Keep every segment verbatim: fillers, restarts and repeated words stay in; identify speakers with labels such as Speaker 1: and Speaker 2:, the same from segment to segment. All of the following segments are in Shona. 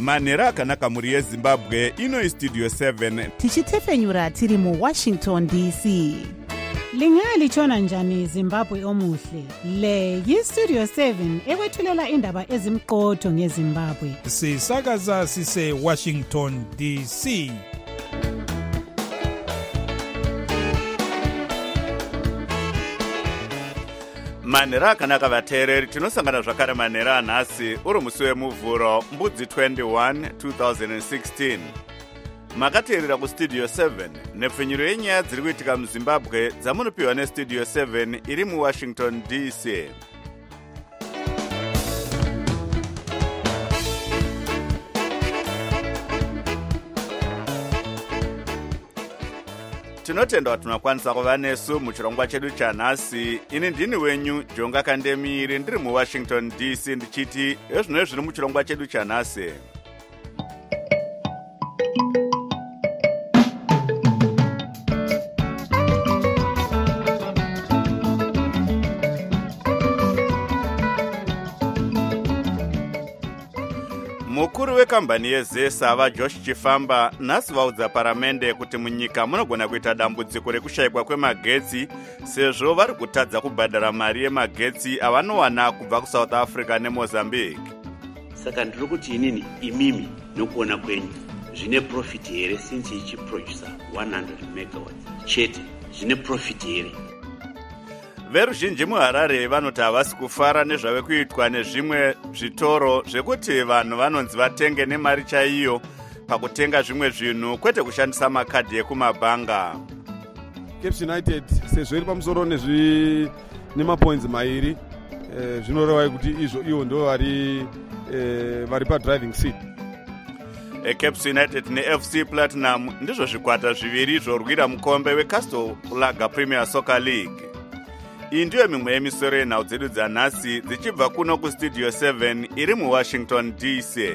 Speaker 1: manhero akanaka mhuri yezimbabwe. Ino istudio seven
Speaker 2: tichitefenyura tiri muwashington D C.
Speaker 3: Lingalitshona njani Zimbabwe omuhle? Le yistudio seven ekwethulela indaba ezimqotho ngeZimbabwe.
Speaker 4: Sisakaza sise Washington D C.
Speaker 1: manhero akanaka vateereri, tinosangana zvakare manhero anhasi uri musi wemuvhuro mbudzi twenty-one two thousand sixteen. Makateerera kustudio seven nepfenyuro yenyaya dziri kuitika muzimbabwe dzamunopiwa nestudio seven iri muwashington D C. Tinotenda kuti tunakwanisa kuva nesu muchirongwa chedu chanhasi. Ini ndini wenyu Jonga Kandemiri ndiri muwashington D C ndichiti ezvino zviri muchirongwa chedu chanhasi. Mukuru wekambani yezesa vaJosh Chifamba nhasi vaudza paramende kuti munyika munogona kuita dambudziko rekushayikwa kwemagetsi sezvo vari kutadza kubhadhara mari yemagetsi avanowana kubva kuSouth Africa neMozambique.
Speaker 5: Saka ndiri kuti inini imimi nokuona kwenyu zvine profit here since ichiproducer one hundred megawatts chete zvine profit here.
Speaker 1: Veruzhinji muHarare vanoti havasi kufara nezvave kuitwa nezvimwe zvitoro zvekuti vanhu vanonzi vatenge nemari chaiyo pakutenga zvimwe zvinhu kwete kushandisa makadhi ekumabhanga.
Speaker 6: Cape United sezvo iri pamusoro nezvi nemapoints mairi eh, zvinoreva kuti izvo ivo ndo vari eh, vari padriving seat.
Speaker 1: Cape United neF C Platinum ndizvo zvikwata zviviri zvorwira mukombe weCastle Lager Premier Soccer League. Iyi ndiyo mimwe yemisoro yenhau dzedu dzanhasi dzichibva kuno kustudio seven iri muwashington D C.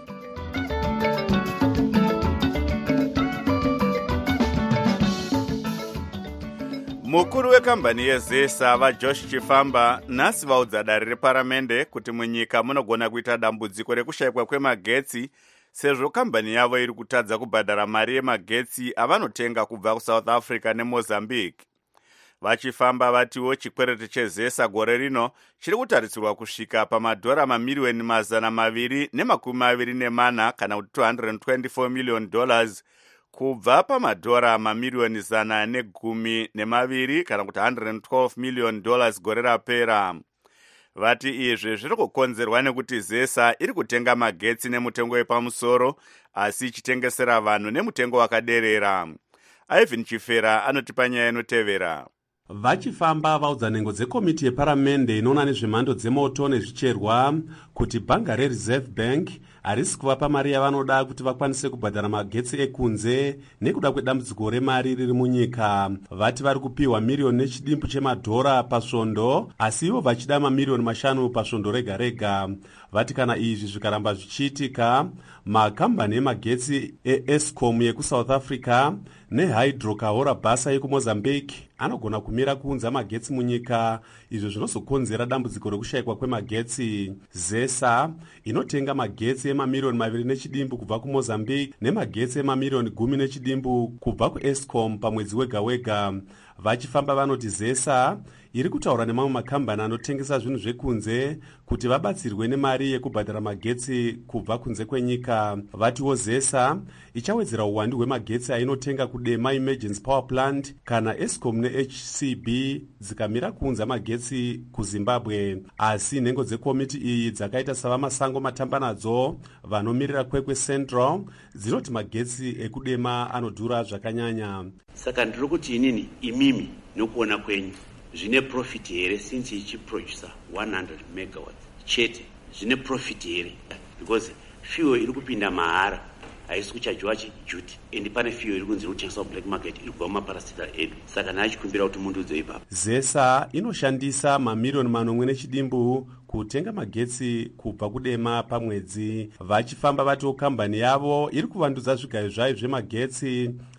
Speaker 1: Mukuru wekambani yezesa vaJosh Chifamba nhasi vaudza dare reparamende kuti munyika munogona kuita dambudziko rekushayikwa kwemagetsi sezvo kambani yavo iri kutadza kubhadhara mari yemagetsi avanotenga kubva kuSouth Africa neMozambique. Vachifamba vatiwo chikwereti chezesa gore rino chiri kutarisirwa kusvika pamadhora mamiliyoni mazana maviri nemakumi maviri nemana kana kuti two hundred twenty-four million dollars kubva pamadhora mamiliyoni zana negumi nemaviri kana kuti one hundred twelve million dollars gore rapera. Vati izvi zviri kukonzerwa nekuti zesa iri kutenga magetsi nemutengo wepamusoro asi ichitengesera vanhu nemutengo wakaderera. Ivan Chifera anotipa nyaya inotevera.
Speaker 7: Vachifamba vaudza nhengo dzekomiti yeparamende inoona nezvemhando dzemoto nezvicherwa kuti bhanga reReserve Bank harisi kuvapa mari yavanoda kuti vakwanise kubhadhara magetsi ekunze nekuda kwedambudziko remari riri munyika. Vati vari kupiwa miriyoni nechidimbu chemadhora pasvondo asi ivo vachida mamiriyoni mashanu pasvondo rega rega. Vati kana izvi zvikaramba zvichiitika, makambani emagetsi eEscom yekuSouth Africa neHydro Kahora Basa yekuMozambique anogona kumira kuunza magetsi munyika, izvo zvinozokonzera dambudziko rekushayikwa kwemagetsi. Zesa inotenga magetsi emamiriyoni maviri nechidimbu kubva kuMozambique nemagetsi emamiriyoni gumi nechidimbu kubva kuEscom pamwedzi wega wega. Vachifamba vanoti Zesa iri kutaura nemamwe makambani anotengesa zvinhu zvekunze kuti vabatsirwe nemari yekubhadhara magetsi kubva kunze kwenyika. Vatiwo Zesa ichawedzera uwandu hwemagetsi ainotenga kuDema Emergency Power Plant kana Escom neH C B dzikamira kuunza magetsi kuZimbabwe. Asi nhengo dzekomiti iyi dzakaita savamasango matamba nadzo vanomirira Kwekwe Central dzinoti magetsi ekuDema anodhura zvakanyanya.
Speaker 5: Saka ndiri kuti inini imimi nokuona kwenyu zvine profit here since ichiproducer one hundred megawatts chete zvine profit here because fuel iri kupinda mahara haisi kuchajiwa chijuti and pane fuel iri kunzi kutengeswa black market iri kubva mumaparasita edu. Saka naachikumbira kuti mundu udze ipapo.
Speaker 7: Zesa inoshandisa mamiriyoni manomwe nechidimbu kutenga magetsi kubva kuDema pamwedzi. Vachifamba vatiwo kambani yavo iri kuvandudza zvigayo zvayo zvemagetsi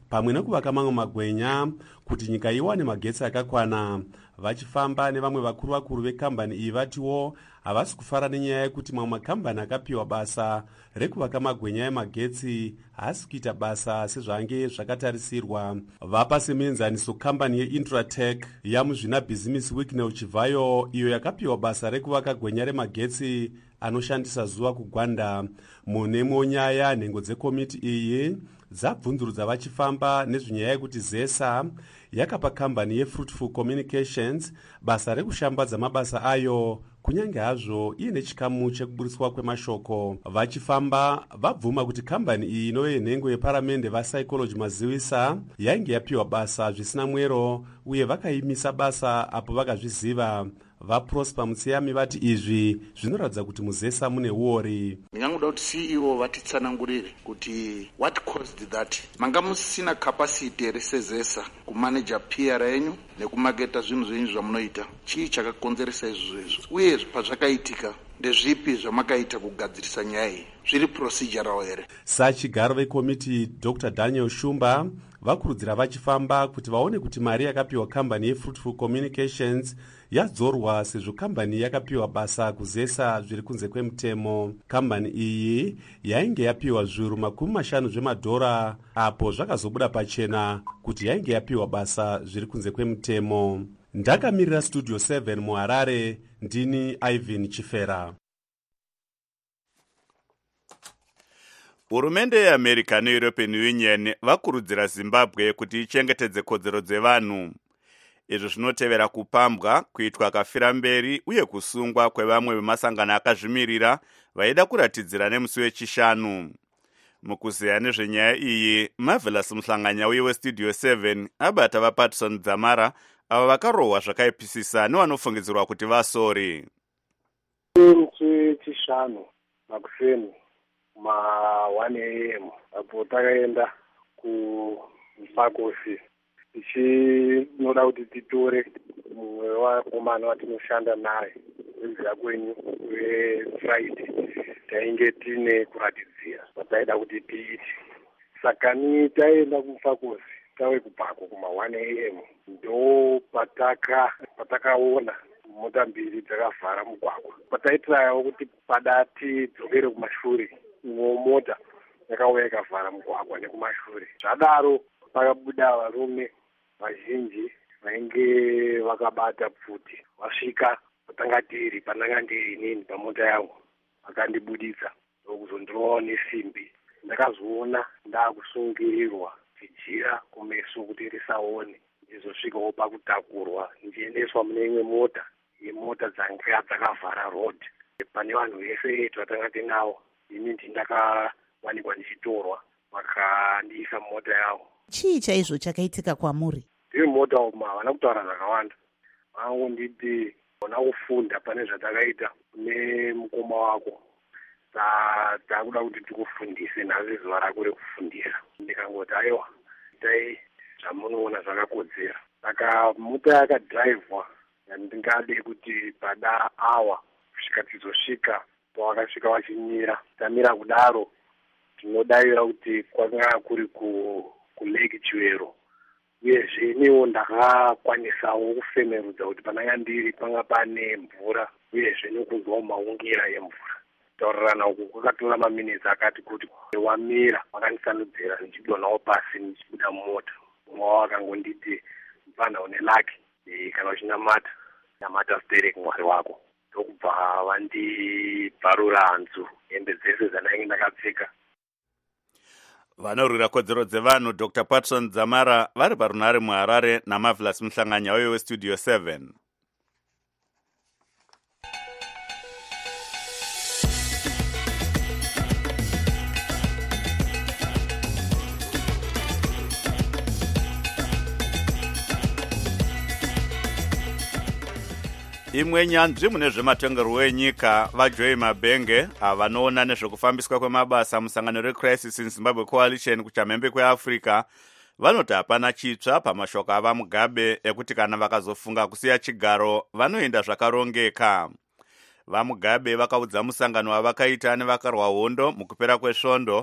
Speaker 7: pamwe nekuvaka mamwe magwenya kuti nyika iwane magetsi akakwana. Vachifamba nevamwe vakuru vakuru vekambani iyi vatiwo havasi kufara nenyaya yekuti mamwe makambani akapiwa basa rekuvaka magwenya emagetsi haasi kuita basa sezvange zvakatarisirwa. Vapa semuenzaniso kambani yeIntratech yamuzvina Business Week neuchibvayo, iyo yakapiwa basa rekuvaka gwenya remagetsi anoshandisa zuva kugwanda. Munemwe nyaya nhengo dzekomiti iyi dzabvunzurudza vachifamba nezvenyaya yekuti zesa yakapa kambani yeFruitful Communications basa rekushambadza mabasa ayo kunyange hazvo iine chikamu chekuburiswa kwemashoko. Vachifamba vabvuma kuti kambani iyi inove nhengo yeparamende vaPsychology Mazivisa yainge yapiwa basa zvisina mwero uye vakaimisa basa apo vakazviziva. VaProsper Mutsiyami vati izvi zvinoratidza kuti muzesa mune uori.
Speaker 8: Ndingangoda kuti C E O vatitsanangurire kuti what caused that. Manga musina capacity here sezesa kumanage P R yenyu nekumaketa zvinhu zvenyu zvamunoita. Chii chakakonzeresa izvozvo uye pazvakaitika ndezvipi zvamakaita kugadzirisa nyaya iyi, zviri procedural here?
Speaker 7: Sachigaro vekomiti Doctor Daniel Shumba vakurudzira vachifamba kuti vaone kuti mari yakapiwa kambani yeFruitful Communications yadzorwa sezvo kambani yakapiwa basa kuzesa zviri kunze kwemutemo. Kambani iyi yainge yapiwa zviuru makumi mashanu zvemadhora apo zvakazobuda pachena kuti yainge yapiwa basa zviri kunze kwemutemo. Ndakamirira Studio seven muHarare, ndini Ivan Chifera.
Speaker 1: Hurumende yeAmerica neEuropean Union vakurudzira Zimbabwe kuti ichengetedze kodzero dzevanhu. Izvi zvinotevera kupambwa kuitwa kafira mberi uye kusungwa kwevamwe vemasangano akazvimirira vaida kuratidzira nemusi wechishanu. Mukuzeya nezvenyaya iyi, Marvelous Muhlanganya uye weStudio seven abata vaPatson Dzamara ava vakarohwa zvakaipisisa nevanofungidzirwa kuti vasori.
Speaker 9: Musi chishanu makuseni ma one a m apo takaenda kuMakosi tichinoda kuti titore mumwe wakomana watinoshanda naye wezira kwenyu weFriday tainge tine kuratidzira pataida kuti tiiti. Saka ni taenda kuMakosi tawe kubhako kuma one a m ndo pataka patakaona mota mbiri dzakavhara mugwagwa. Pataitirao kuti pada tidzokere kumashure, mota yakauya ikavhara mugwagwa nekumashure. Zvadaro pakabuda varume vazhinji vainge vakabata pfuti. Vasvika patanga tiri pandanga ndiri inini pamota yangu vakandibudisa ndokuzondirovawo nesimbi. Ndakazoona ndaakusungirirwa chijira kumeso kuti risaone, ndizosvikawo pakutakurwa ndichiendeswa mune imwe mota yemota dzanga dzakavhara road. Pane vanhu vese vetu vatanga tinavo, ini ndindakawanikwa ndichitorwa vakandiisa mota yavo.
Speaker 2: Chii chaizvo chakaitika kwamuri?
Speaker 9: Ndiri mota uma havana kutaura zvakawanda, vangonditi ona kufunda pane zvatakaita kune mukoma wako, takuda kuti tikufundise nhasi zuva rako rekufundisa. Ndikangoti aiwa itai zvamunoona zvakakodzera. Saka mota yakadhiraivhwa ndingade kuti pada awa kusvika tizosvika pawakasvika wachimira. Tamira kudaro tinodavira kuti kwanga kuri ku kuleki Chiwero, uyezve iniwo ndakakwanisawo kufemerudza kuti pananga ndiri panga pane mvura uyezve nekuzwawo maungira emvura. Taurirana uku kwakatora maminitsi akati kuti wamira wakandisanudzira ndichidonawo pasi ndichibuda mumota. Umwe wavo akangonditi mfana une laki kana uchinamata namata Stereki mwari wako. Ndokubva vandibvarura hanzu hembe dzese dzandainge ndakapfeka.
Speaker 1: Vanorwira kodzero dzevanhu Doctor Patson Dzamara vari parunhare muHarare naMarvelous Muhlanganya uye weStudio seven. Imwe nyanzvi mune zvematongerwo enyika vaJoy Mabenge avanoona nezvekufambiswa kwemabasa musangano reCrisis in Zimbabwe Coalition kuchamhembe kweAfrica vanoti hapana chitsva pamashoko ava Mugabe ekuti kana vakazofunga kusiya chigaro vanoenda zvakarongeka. VaMugabe vakaudza musangano wavakaita nevakarwa hondo mukupera kwesvondo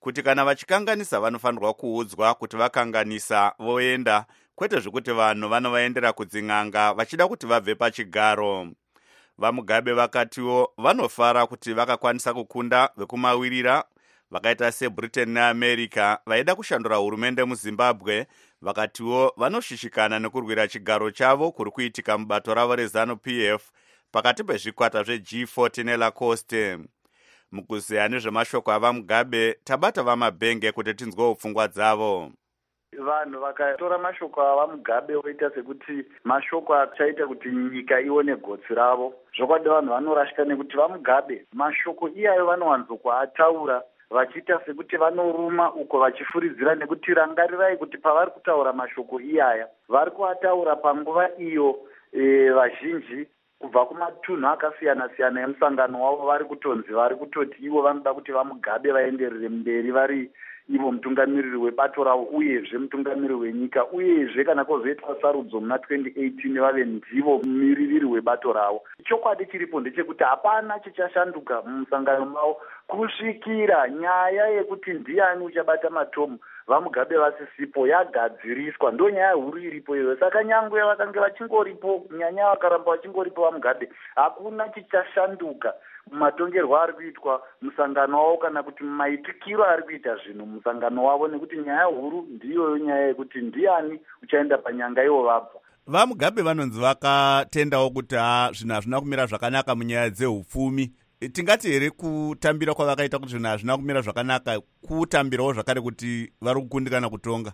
Speaker 1: kuti kana vachikanganisa vanofanirwa kuudzwa kuti vakanganisa voenda, kwete zvekuti vanhu vanovaendera kudzin'anga vachida kuti vabve pachigaro. VaMugabe vakatiwo vanofara kuti vakakwanisa kukunda vekumawirira vakaita seBritain neAmerica vaida kushandura hurumende muZimbabwe. Vakatiwo vanoshishikana nekurwira chigaro chavo kuri kuitika mubato ravo reZANU-P F pakati pezvikwata zveG forty neLacoste. Mukuzeya nezvemashoko avaMugabe, tabata vaMabhenge kuti tinzwewo pfungwa dzavo.
Speaker 10: Vanhu vakatora mashoko avaMugabe voita sekuti mashoko achaita kuti nyika ione gotsi ravo. Zvokwadi vanhu vanorashika nekuti vaMugabe mashoko iyayo vanowanzokuataura vachiita sekuti vanoruma uko vachifuridzira, nekuti rangarirai kuti pavari kutaura mashoko iyaya vari kuataura panguva iyo e, vazhinji kubva kumatunhu akasiyana-siyana emusangano wavo vari kutonzi vari kutoti ivo vanoda kuti vaMugabe vaenderere mberi vari ivo mutungamiriri webato ravo uyezve mutungamiriri wenyika, uyezve kana kwozoitwa sarudzo muna twenty eighteen vave ndivo mumiririri webato ravo. Chokwadi chiripo ndechekuti hapana chichashanduka mumusangano mavo kusvikira nyaya yekuti ndiani uchabata matomu vaMugabe vasisipo yagadziriswa. Ndo nyaya huru iripo iyo. Saka nyangwe vakange vachingoripo, nyanya vakaramba vachingoripo vaMugabe, hakuna chichashanduka mumatongerwo ari kuitwa musangano wavo kana kuti mumaitikiro ari kuita zvinhu musangano wavo, nekuti nyaya huru ndiyoyo nyaya yekuti ndiani uchaenda panyanga ivo vabva.
Speaker 1: VaMugabe vanonzi vakatendawo kuti ha zvinhu hazvina kumira zvakanaka munyaya dzeupfumi. Tingati here kutambira kwavakaita kuti zvinhu hazvina kumira zvakanaka kutambirawo zvakare kuti vari kukundikana kutonga?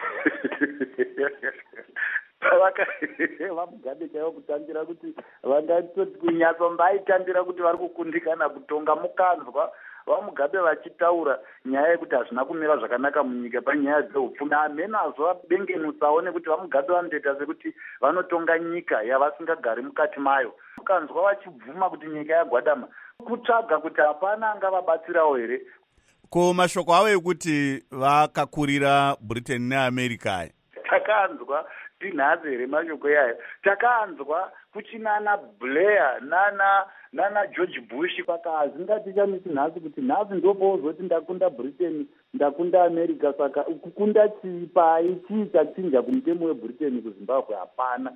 Speaker 10: VaMugabe chaivo kutambira kuti vangatoti kunyatsombaiitambira kuti vari kukundikana kutonga. Mukanzwa vaMugabe vachitaura nyaya yekuti hazvina kumira zvakanaka munyika panyaya dzeupfumi, hamenazvo vabengenutsawo nekuti vaMugabe vanotoita sekuti vanotonga nyika yavasingagari mukati mayo. Mukanzwa vachibvuma kuti nyika yagwadama, kutsvaga kuti hapana angavabatsirawo here.
Speaker 1: Ko mashoko avo ekuti vakakurira Britain neAmerica
Speaker 10: takanzwa tinhazi here mashoko yayo. Takanzwa kuchinana Blair nana nana George Bush pakazi ngatichamisi nhasi kuti nhasi ndopozoti ndakunda Britain ndakunda America, saka kukunda chipai chii chachinja kumutemo weBritain kuZimbabwe? Hapana.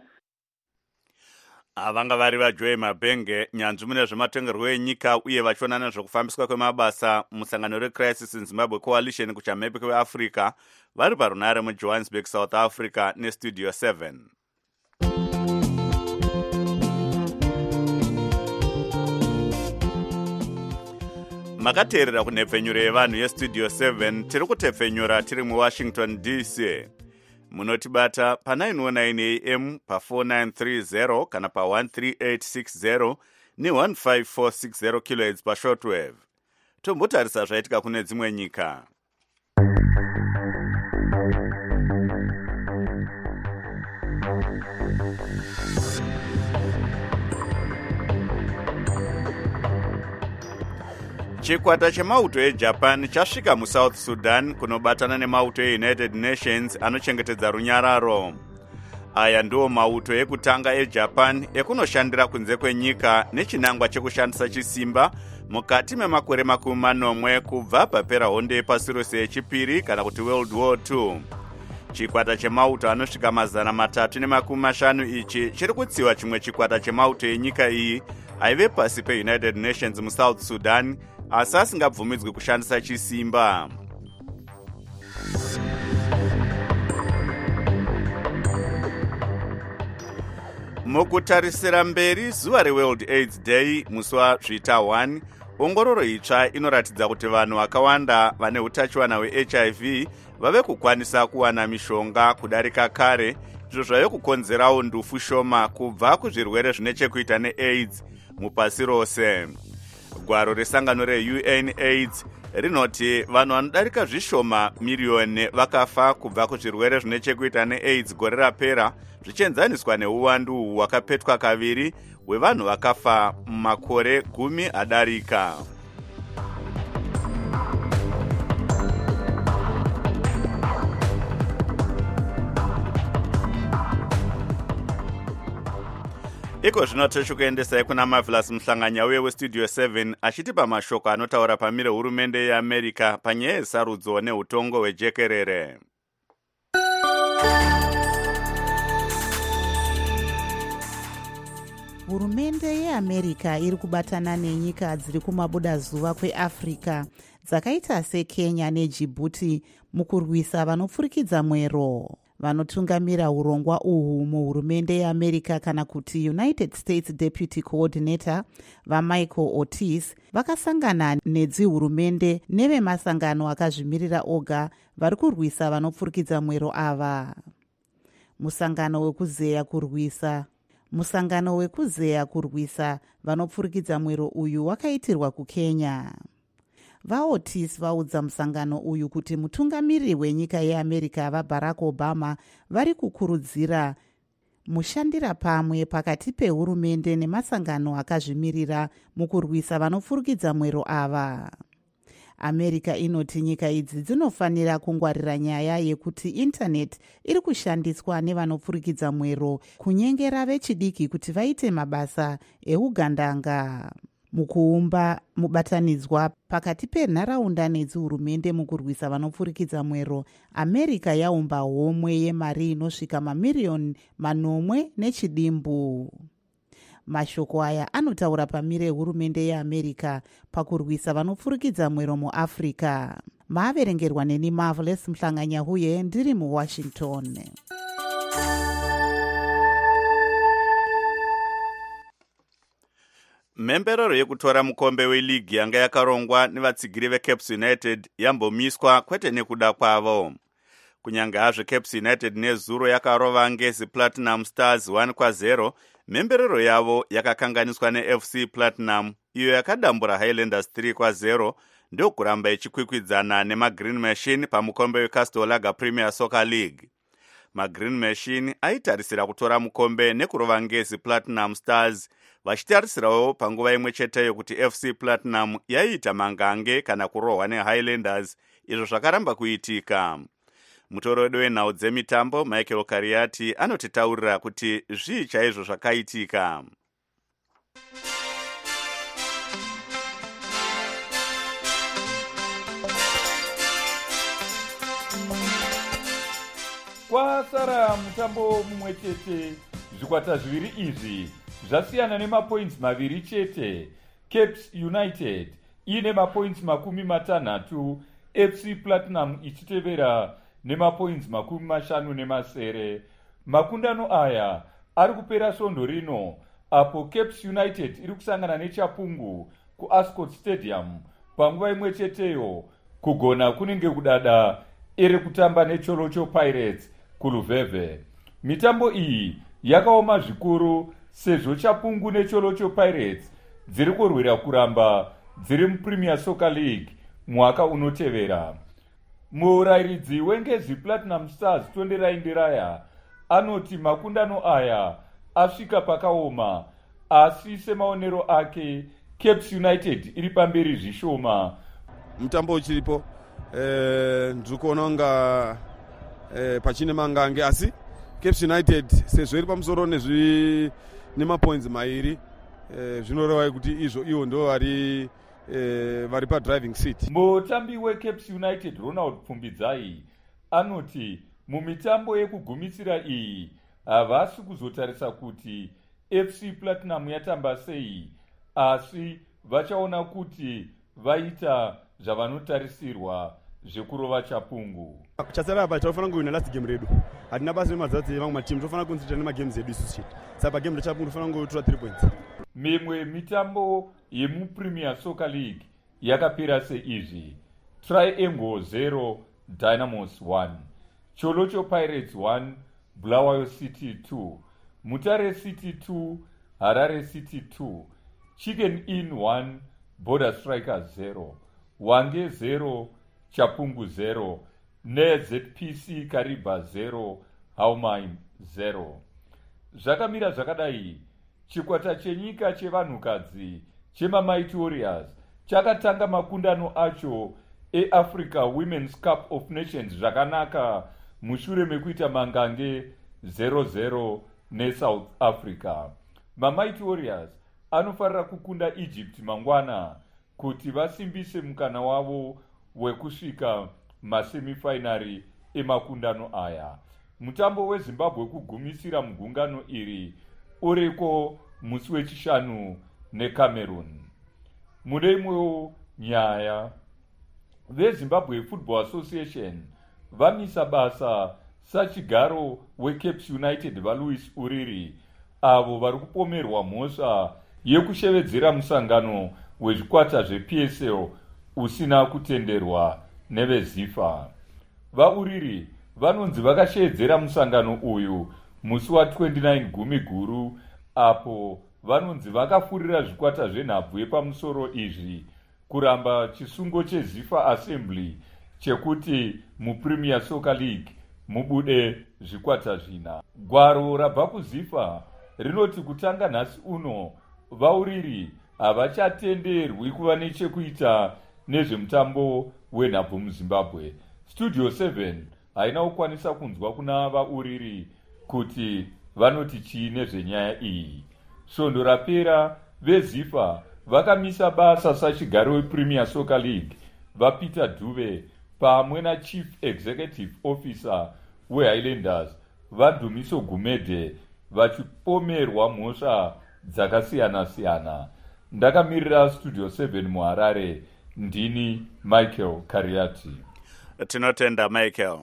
Speaker 1: Vanga vari vaJoe Mabhenge, nyanzvi mune zvematongerwo enyika uye vachionana zvekufambiswa kwemabasa musangano reCrisis in Zimbabwe Coalition kuchamhepo kweAfrica, vari parunare muJohannesburg, South Africa neStudio seven. Makateerera kunhepfenyuro yevanhu yeStudio seven, tiri kutepfenyura tiri muWashington D C. Munotibata pa nine oh nine A M, pa four nine three zero kana pa one three eight six zero ni one five four six zero kilohertz pa shortwave. Tombotarisa zvaitika kune dzimwe nyika. Chikwata chemauto eJapan chasvika muSouth Sudan kunobatana nemauto eUnited Nations anochengetedza runyararo. Aya ndiwo mauto ekutanga eJapan ekunoshandira kunze kwenyika nechinangwa chekushandisa chisimba mukati memakore makumi manomwe kubva papera hondo yepasi rose yechipiri kana kuti World War two. Chikwata chemauto anosvika mazana matatu nemakumi mashanu ichi chiri kutsiwa chimwe chikwata chemauto enyika iyi aive pasi peUnited Nations muSouth Sudan, asi asingabvumidzwi kushandisa chisimba. Mukutarisira mberi zuva reWorld AIDS Day musi waZvita one, ongororo itsva inoratidza kuti vanhu vakawanda vane utachiwana hweH I V vave kukwanisa kuwana mishonga kudarika kare, izvo zvave kukonzerawo ndufu shoma kubva kuzvirwere zvine chekuita neAIDS mupasi rose. Gwaro resangano reU N AIDS rinoti vanhu vanodarika zvishoma miriyoni vakafa kubva kuzvirwere zvine chekuita neAIDS gore rapera, zvichienzaniswa neuwandu hwakapetwa kaviri hwevanhu vakafa mumakore gumi adarika. iko zvino tichikuendesai kuna Marvelous Mhlanganya uye westudio seven achitipa mashoko anotaura pamire hurumende yeAmerica panyaya yesarudzo neutongo hwejekerere.
Speaker 2: Hurumende yeAmerica iri kubatana nenyika dziri kumabuda zuva kweAfrica dzakaita seKenya neDjibouti mukurwisa vanopfurikidza mwero. Vanotungamira urongwa uhu muhurumende yeAmerica kana kuti United States Deputy Coordinator vaMichael Ortiz vakasangana nedzihurumende nevemasangano akazvimirira oga vari kurwisa vanopfurikidza mwero ava. Musangano wekuzeya kurwisa Musangano wekuzeya kurwisa vanopfurikidza mwero uyu wakaitirwa kuKenya. VaOtis vaudza musangano uyu kuti mutungamiri wenyika yeAmerica vaBarack Obama vari kukurudzira mushandira pamwe pakati pehurumende nemasangano akazvimirira mukurwisa vanopfurikidza mwero ava. America inoti nyika idzi dzinofanira kungwarira nyaya yekuti internet iri kushandiswa nevanopfurikidza mwero kunyengera vechidiki kuti vaite mabasa eugandanga. Mukuumba mubatanidzwa pakati penharaunda nedzihurumende mukurwisa vanopfurikidza mwero, America yaumba homwe yemari inosvika mamiriyoni manomwe nechidimbu. Mashoko aya anotaura pamire hurumende yeAmerica pakurwisa vanopfurikidza mwero muAfrica. Maaverengerwa neni Marvelous Mhlanganya huye ndiri muWashington.
Speaker 1: Mhemberero yekutora mukombe weligi yanga yakarongwa nevatsigiri veCaps United yambomiswa kwete nekuda kwavo. Kunyange hazvo Caps United nezuro yakarova Ngezi Platinum Stars one kwa zero, mhemberero yavo yakakanganiswa neF C Platinum iyo yakadambura Highlanders three kwa zero, ndokuramba ichikwikwidzana nemaGreen Machine pamukombe weCastle Lager Premier Soccer League. MaGreen Machine aitarisira kutora mukombe nekurova Ngezi Platinum Stars, vachitarisirawo panguva imwe cheteyo kuti F C Platinum yaiita mangange kana kurohwa neHighlanders, izvo zvakaramba kuitika. Mutoro wenhau dzemitambo Michael Kariati anotitaurira kuti zvii chaizvo zvakaitika.
Speaker 11: Kwasara mutambo mumwe chete, zvikwata zviviri izvi zvasiyana nemapoints maviri chete. Caps United ine mapoints makumi matanhatu, F C Platinum ichitevera nemapoints makumi mashanu nemasere. Makundano aya ari kupera svondo rino apo Caps United iri kusangana neChapungu kuAscot Stadium panguva imwe cheteyo. Kugona kunenge kudada iri kutamba neCholocho Pirates kuLuveve. Mitambo iyi yakaoma zvikuru sezvo Chapungu neCholocho Pirates dziri kurwira kuramba dziri muPremier Soccer League mwaka unotevera. Murairidzi weNgezi Platinum Stars Tonderai Ndiraya anoti makundano aya asvika pakaoma, asi semaonero ake Caps United iri pamberi zvishoma.
Speaker 6: Mutambo uchiripo eh ndikuona nga eh pachine mangange, asi Caps United sezvo iri pamusoro nezvi nemapoints mairi eh zvinoreva kuti izvo ivo ndo vari eh vari pa driving seat.
Speaker 11: Mutambi weCaps United Ronald Pfumbidzai anoti mumitambo yekugumisira iyi havasi kuzotarisa kuti F C Platinum yatamba sei, asi vachaona kuti vaita zvavanotarisirwa zvekurova Chapungu.
Speaker 12: Chasara apa tofana kuwina last game redu. Hatina basi nemadzadzi vamwe matimu, tofana kunzita nemagames edu isusu chete. Saka game reChapungu tofana kutora three points.
Speaker 11: Mimwe mitambo yemuPremier Soccer League yakapera seizvi: Triangle zero, Dynamos one, Cholocho Pirates one, Bulawayo City two, Mutare City two, Harare City two, Chicken Inn one, Border Strikers zero, Wange zero, Chapungu zero, neZ P C Kariba zero, Haumain zero. Zvakamira zvakadai, chikwata chenyika chevanhukadzi chemaMighty Warriors chakatanga makundano acho eAfrica Women's Cup of Nations zvakanaka mushure mekuita mangange zero zero neSouth Africa. mamighty warriors anofanira kukunda Egypt mangwana kuti vasimbise mukana wavo wekusvika masemifinari emakundano aya. Mutambo weZimbabwe kugumisira mugungano iri uriko musi wechishanu neCameroon. Mune imwewo nyaya, veZimbabwe Football Association vamisa basa sachigaro weCapes United vaLouis Uriri avo vari kupomerwa mhosva yekushevedzera musangano wezvikwata zveP S L usina kutenderwa neveZIFA. VaUriri vanonzi vakashevedzera musangano uyu musi wa29 gumi guru apo vanonzi vakafurira zvikwata zvenhabvu yepamusoro izvi kuramba chisungo cheZIFA Assembly chekuti muPremier Soccer League mubude zvikwata zvina. Gwaro rabva kuZIFA rinoti kutanga nhasi uno VaUriri havachatenderwi kuva nechekuita nezvemutambo wenhabvu muZimbabwe. Studio seven haina kukwanisa kunzwa kuna VaUriri kuti vanoti chii nezvenyaya iyi. Svondo rapera veZIFA vakamisa basa sachigaro wePremier Soccer League vaPeter Dube pamwe naChief Executive Officer weHighlanders vaDumiso Gumede vachipomerwa mhosva dzakasiyana-siyana. Ndakamirira Studio seven muHarare, ndini Michael Kariati.
Speaker 1: Tinotenda Michael.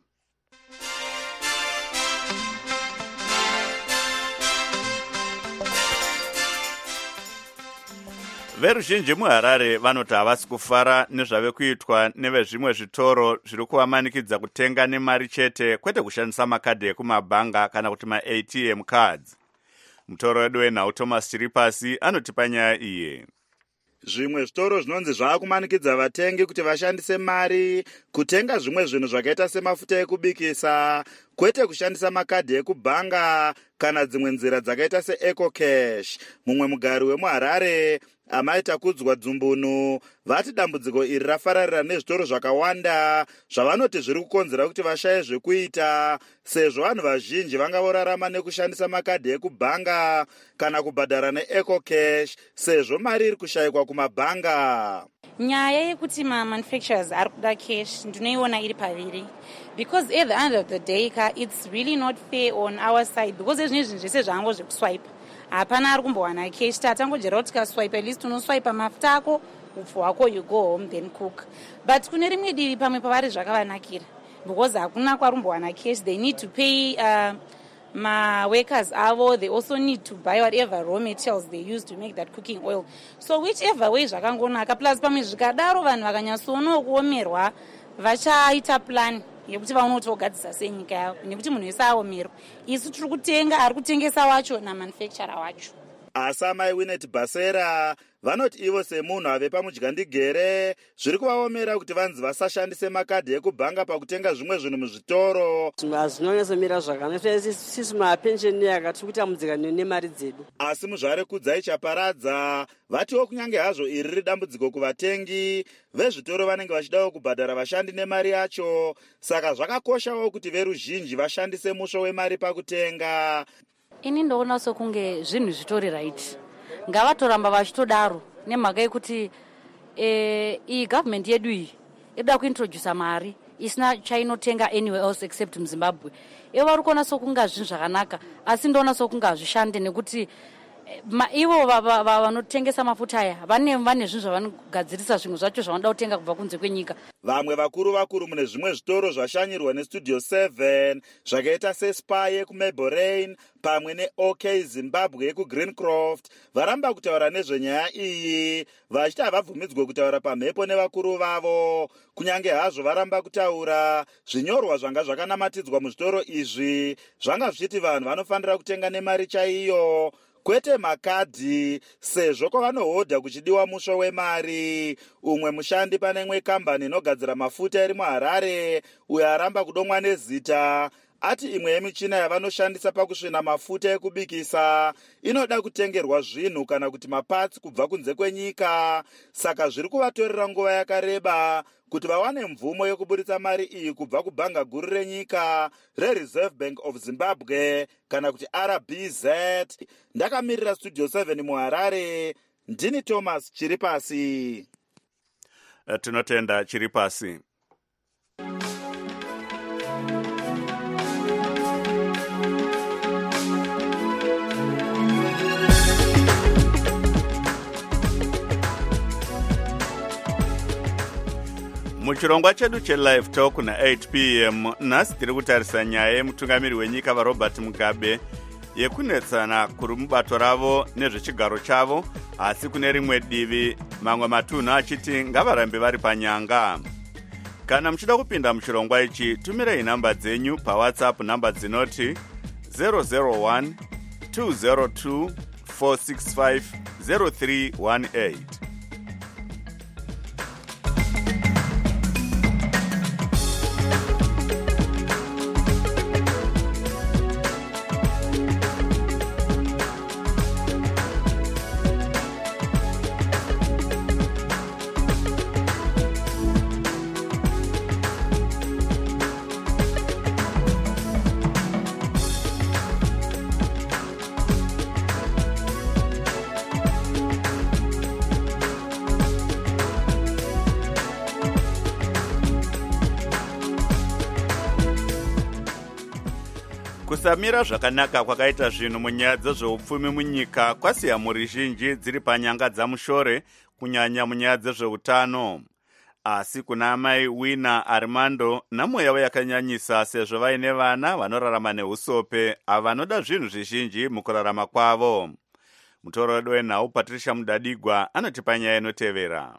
Speaker 1: Veruzhinji muHarare vanoti havasi kufara nezvave kuitwa nevezvimwe zvitoro zviri kuvamanikidza kutenga nemari chete kwete kushandisa makadhi ekumabhanga kana kuti ma-A T M cards. Mutoro wedu wenhau Thomas Chiripasi anotipa nyaya iye.
Speaker 13: Zvimwe zvitoro zvinonzi zvaakumanikidza vatengi kuti vashandise mari kutenga zvimwe zvinhu zvakaita semafuta ekubikisa kwete kushandisa makadhi ekubhanga kana dzimwe nzira dzakaita seEco Cash. Mumwe mugari wemuHarare amaita kudzwa dzumbunu vati dambudziko iri rafararira nezvitoro zvakawanda zvavanoti zviri kukonzera kuti vashaye zvekuita sezvo vanhu vazhinji vanga vorarama nekushandisa makadhi ekubhanga kana kubhadhara neEco Cash sezvo mari iri kushayikwa kumabhanga.
Speaker 14: Nyaya yekuti ma-manufacturers ari kuda cash ndinoiona iri paviri, because at the end of the day ka it's really not fair on our side, because ezvinhu zvinhu zvese zvango zvekuswipe hapana ari kumbowana cash. Tatangojera kuti kaswipe at least unoswipe mafuta ako upfu hwako you go home then cook. But kune rimwe divi pamwe pavari zvakavanakira, because hakuna kwarumbowana cash. They need to pay uh, my workers avo, they also need to buy whatever raw materials they use to make that cooking oil. So whichever way zvakangonaka, plus pamwe zvikadaro vanhu vakanyatsoona kuomerwa vachaita plan yekuti vaonoti vogadzisa senyika yavo, nekuti munhu wese aomerwa. Isu tiri kutenga ari kutengesa wacho namanufacturer wacho.
Speaker 13: Asi amai Winnet Basera vanoti ivo semunhu ave pamudyandigere zviri kuvaomera kuti vanzi vasashandise makadhi ekubhanga pakutenga zvimwe zvinhu muzvitoro.
Speaker 15: Zvinonyatsomira zvakanaka sisi mapensheni yakati kuti amudzikane nemari dzedu.
Speaker 13: Asi muzvare kudzai chaparadza vatiwo kunyange hazvo iri riri dambudziko kuvatengi vezvitoro vanenge vachidawo kubhadhara vashandi nemari yacho, saka zvakakoshawo kuti veruzhinji vashandise musho wemari pakutenga.
Speaker 16: Ini ndoona sokunge zvinhu zvitori right, ngavatoramba vachitodaro nemhaka yekuti eh, iyi government yedu iyi ida kuintroduce mari isina chainotenga anywhere else except muZimbabwe. Ivo vari kuona sokunga zvinhu zvakanaka, asi ndoona sokunga hazvishande nekuti ivo vanotengesa mafuta aya vane vane zvinhu zvavanogadzirisa zvimwe zvacho zvavanoda kutenga kubva kunze kwenyika.
Speaker 13: Vamwe vakuru vakuru mune zvimwe zvitoro zvashanyirwa neStudio seven zvakaita seSpa yekuMablerain pamwe neOK Zimbabwe yekuGreencroft varamba kutaura nezvenyaya iyi vachiti havabvumidzwe kutaura pamhepo nevakuru vavo. Kunyange hazvo varamba kutaura, zvinyorwa zvanga zvakanamatidzwa muzvitoro izvi zvanga zvichiti vanhu vanofanira kutenga nemari chaiyo kwete makadhi sezvo kwavanohodha kuchidiwa musho wemari. Umwe mushandi pane imwe kambani inogadzira mafuta iri muHarare uyo aramba kudomwa nezita ati imwe yemichina yavanoshandisa pakusvina mafuta ekubikisa inoda kutengerwa zvinhu kana kuti mapatsi kubva kunze kwenyika, saka zviri kuvatorera nguva yakareba kuti vawane mvumo yokuburitsa mari iyi kubva kubhanga guru renyika rereserve bank of zimbabwe kana kuti R B Z. Ndakamirira studio seven muharare, ndini Thomas Chiripasi.
Speaker 1: Tinotenda Chiripasi. Muchirongwa chedu chelive talk na eight p m nhasi tiri kutarisa nyaya yemutungamiri wenyika vaRobert Mugabe yekunetsana kuri mubato ravo nezvechigaro chavo, asi kune rimwe divi mamwe matunhu achiti ngavarambe vari panyanga. Kana muchida kupinda muchirongwa ichi, tumirei namba dzenyu paWhatsApp, namba dzinoti zero zero one two zero two four six five zero three one eight. Kusamira zvakanaka kwakaita zvinhu munyaya dzezveupfumi munyika kwasiya mhuri zhinji dziri panyanga dzamushore, kunyanya munyaya dzezveutano. Asi kuna amai Winner Armando nhamo yavo yakanyanyisa, sezvo vaine vana vanorarama neusope avo vanoda zvinhu zvizhinji mukurarama kwavo. Mutorodi wenhau Patricia Mudadigwa anotipa nyaya inotevera.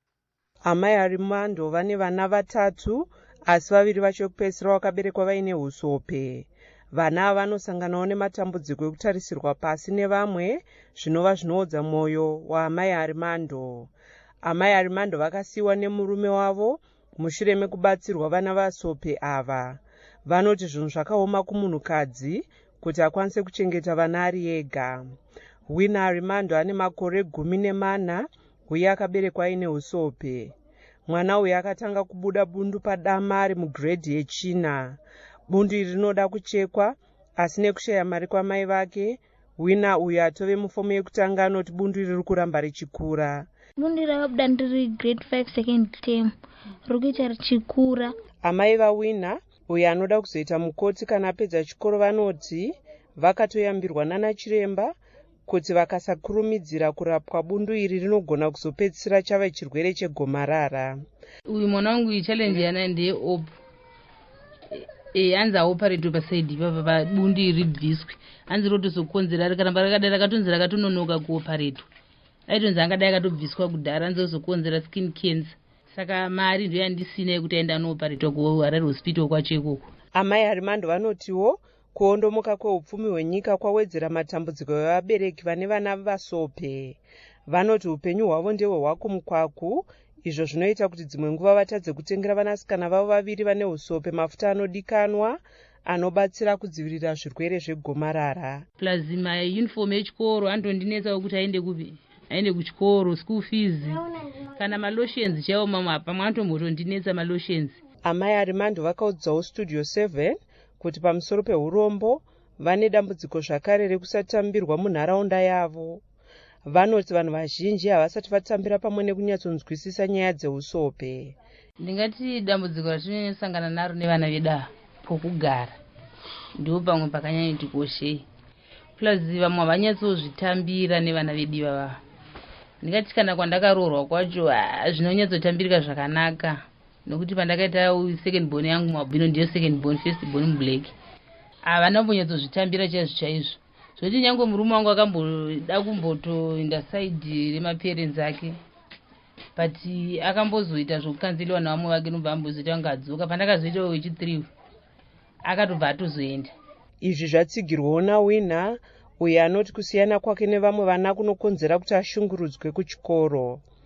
Speaker 17: Amai Armando vane vana vatatu, asi vaviri vacho kupedzisira vakaberekwa vaine usope. Vana vanosanganawo nematambudziko ekutarisirwa pasi nevamwe, zvinova zvinoodza mwoyo waamai Armando. Amai Armando vakasiyiwa nemurume wavo mushure mekubatsirwa vana vasope ava. Vanoti zvinhu zvakaoma kumunhukadzi kuti akwanise kuchengeta vana ari ega. Winner Armando ane makore gumi nemana uye akaberekwa aine usope. Mwana uyu akatanga kubuda bundu padama ari mugredhi yechina. Bundu iri rinoda kuchekwa, asi nekushaya mari kwamai vake, Winner uyu atove mufomu yekutanga anoti bundu iri rikuramba richikura.
Speaker 18: Bundu rakabuda ndiri grade five second term, rikuita richikura.
Speaker 17: Amai vaWinner uyu anoda kuzoita mukoti kana apedza chikoro vanoti vakatoyambirwa nana chiremba kuti vakasakurumidzira kurapwa bundu iri rinogona kuzopedzisira chava chirwere chegomarara.
Speaker 19: Uyu mwana wangu challenge yana ndeye op. E anzi aoparate pasaidi papa pabundu iri bviswe. Anzi rotozokonzera rikaramba rakadai rakatonzi rakatononoka kuoparate. Aitonzi angadai akatobviswa kudhara, anzi ozokonzera skin cancer. Saka mari ndiyo yandisina yekuti aenda anoparate kuHarare hospital kwacho ikoko.
Speaker 17: Amai Armando vanotiwo kuondomoka kweupfumi hwenyika kwawedzera matambudziko evabereki vane vana vasope. Vanoti upenyu hwavo ndehwe hwakumukwaku, izvo zvinoita kuti dzimwe nguva vatadze kutengera vanasikana vavo vaviri vane usope mafuta anodikanwa anobatsira kudzivirira zvirwere zvegomarara.
Speaker 19: Plazima uniform yechikoro andondinetsawo kuti aende kupi aende kuchikoro, school fees kana malotions chaiwo mamwe apa mwantombotondinetsa malotions.
Speaker 17: Amai Armando vakaudzawo studio seven kuti pamusoro peurombo vane dambudziko zvakare rekusatambirwa munharaunda yavo. Vanoti vanhu vazhinji havasati vatambira pamwe nekunyatsonzwisisa nyaya dzeusope.
Speaker 19: Ndingati dambudziko ratinonyasangana naro nevana vedu pokugara ndipo pamwe pakanyanya tikoshei. Plus vamwe havanyatsozvitambira nevana vedu ivava. Ndingati kana kwandakaroorwa kwacho zvinonyatsotambirika zvakanaka, nokuti pandakaita second born yangu mabhino ndiyo second born, first born mublack. Havana kumbonyatsozvitambira chaizvo chaizvo. Zvoti nyange murume wangu akamboda kumbotoenda side remaparents ake, but akambozoita zvokukanziliwa navamwe vake nobva ambozoita kunge adzoka. Pandakazoita wechithree akatobva atozoenda.
Speaker 17: Izvi zvatsigirwawo naWinner uye anoti kusiyana kwake nevamwe vana kunokonzera kuti ashungurudzwe kuchikoro.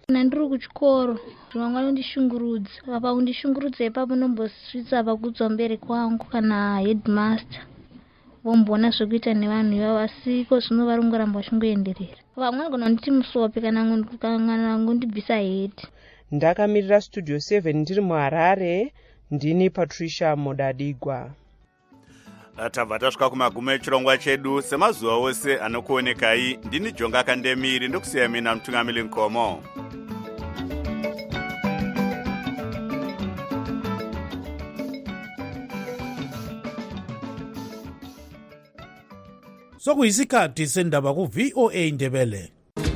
Speaker 18: Kana ndiri kuchikoro zvimwe ndishungurudza apa undishungurudza ipapo nombosvitsa apa kudzwa mberi kwangu kana headmaster vombona zvekuita nevanhu ivavo asi ko zvino vari kungoramba vachingoenderera vamwe gona nditi musope kana kana ngondibvisa hedi.
Speaker 17: Ndakamirira Studio seven ndiri muHarare, ndini Patricia Modadigwa.
Speaker 1: Tabva tasvika kumagumo echirongwa chedu semazuva ose anokuonekai. Ndini Jonga Kandemiri ndokusiya mina Mutungamiri Nkomo.
Speaker 4: Sokuyisikhathi sendaba ku V O A Ndebele.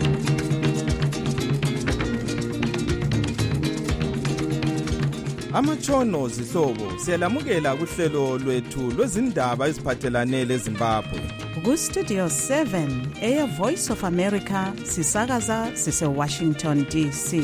Speaker 4: Amatshono zihlobo siyalamukela kuhlelo lwethu lwezindaba eziphathelane leZimbabwe.
Speaker 3: Ku Studio seven eya Voice of America sisakaza sise Washington D C.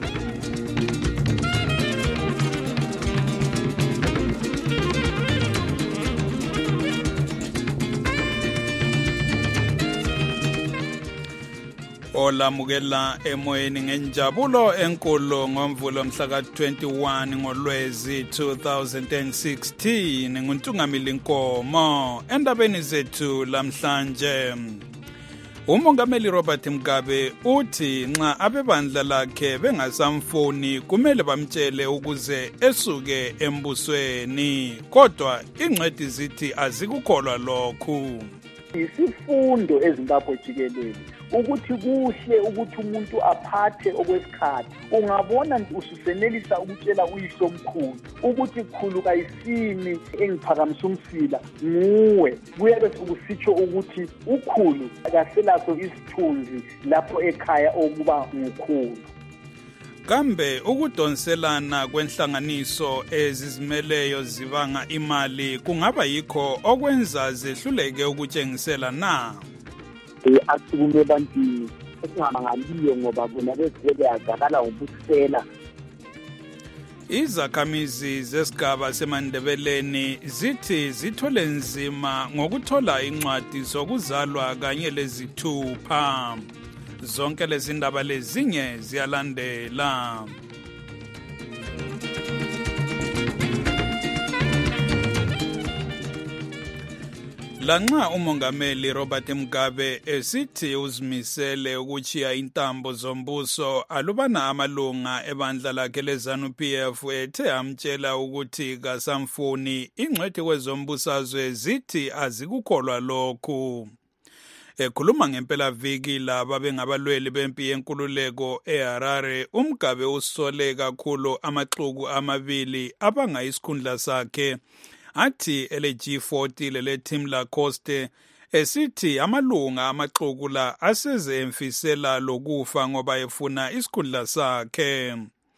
Speaker 4: Olamukela emoyeni ngenjabulo enkulu ngomvulo mhla twenty-one ngoLwezi two thousand sixteen nguNtungamili Nkomo. Endabeni zethu lamhlanje, uMongameli Robert Mugabe uthi nxa abebandla lakhe bengasamfuni kumele bamtshele ukuze esuke embusweni, kodwa ingcwethi zithi azikukholwa lokhu.
Speaker 20: Isifundo eZimbabwe jikelele ukuthi kuhle ukuthi umuntu aphathe okwesikhathi. Ungabona ususenelisa ukutshela uyihlo omkhulu ukuthi khulu kayisini engiphakamisa umsila nguwe, kuyabe sokusitsho ukuthi ukhulu akaselaso isithunzi lapho ekhaya okuba ngukhulu.
Speaker 4: Kambe ukudonselana kwenhlanganiso ezizimeleyo zibanga imali kungaba yikho okwenza zehluleke ukutshengisela na?
Speaker 20: Asukume ebantwini esingamangaliyo ngoba bona bezivele yazakala ngobusela.
Speaker 4: Izakhamizi zesigaba seMandebeleni zithi zithole nzima ngokuthola incwadi zokuzalwa kanye lezithupha. Zonke lezi ndaba lezinye ziyalandela. Lanxa uMongameli Robert Mugabe esithi uzimisele ukuchiya intambo zombuso, alubana amalunga ebandla lakhe leZANU P F ethe amtshela ukuthi kasamfuni, ingcwethi kwezombusazwe zithi azikukholwa lokhu. Ekhuluma ngempela viki laba bengabalweli bempi yenkululeko eHarare, uMugabe usole kakhulu amaxuku amabili abanga isikhundla sakhe, athi ele G forty lele Tim Lacoste, esithi amalunga amaxuku la aseze emfisela lokufa ngoba efuna isikhundla sakhe.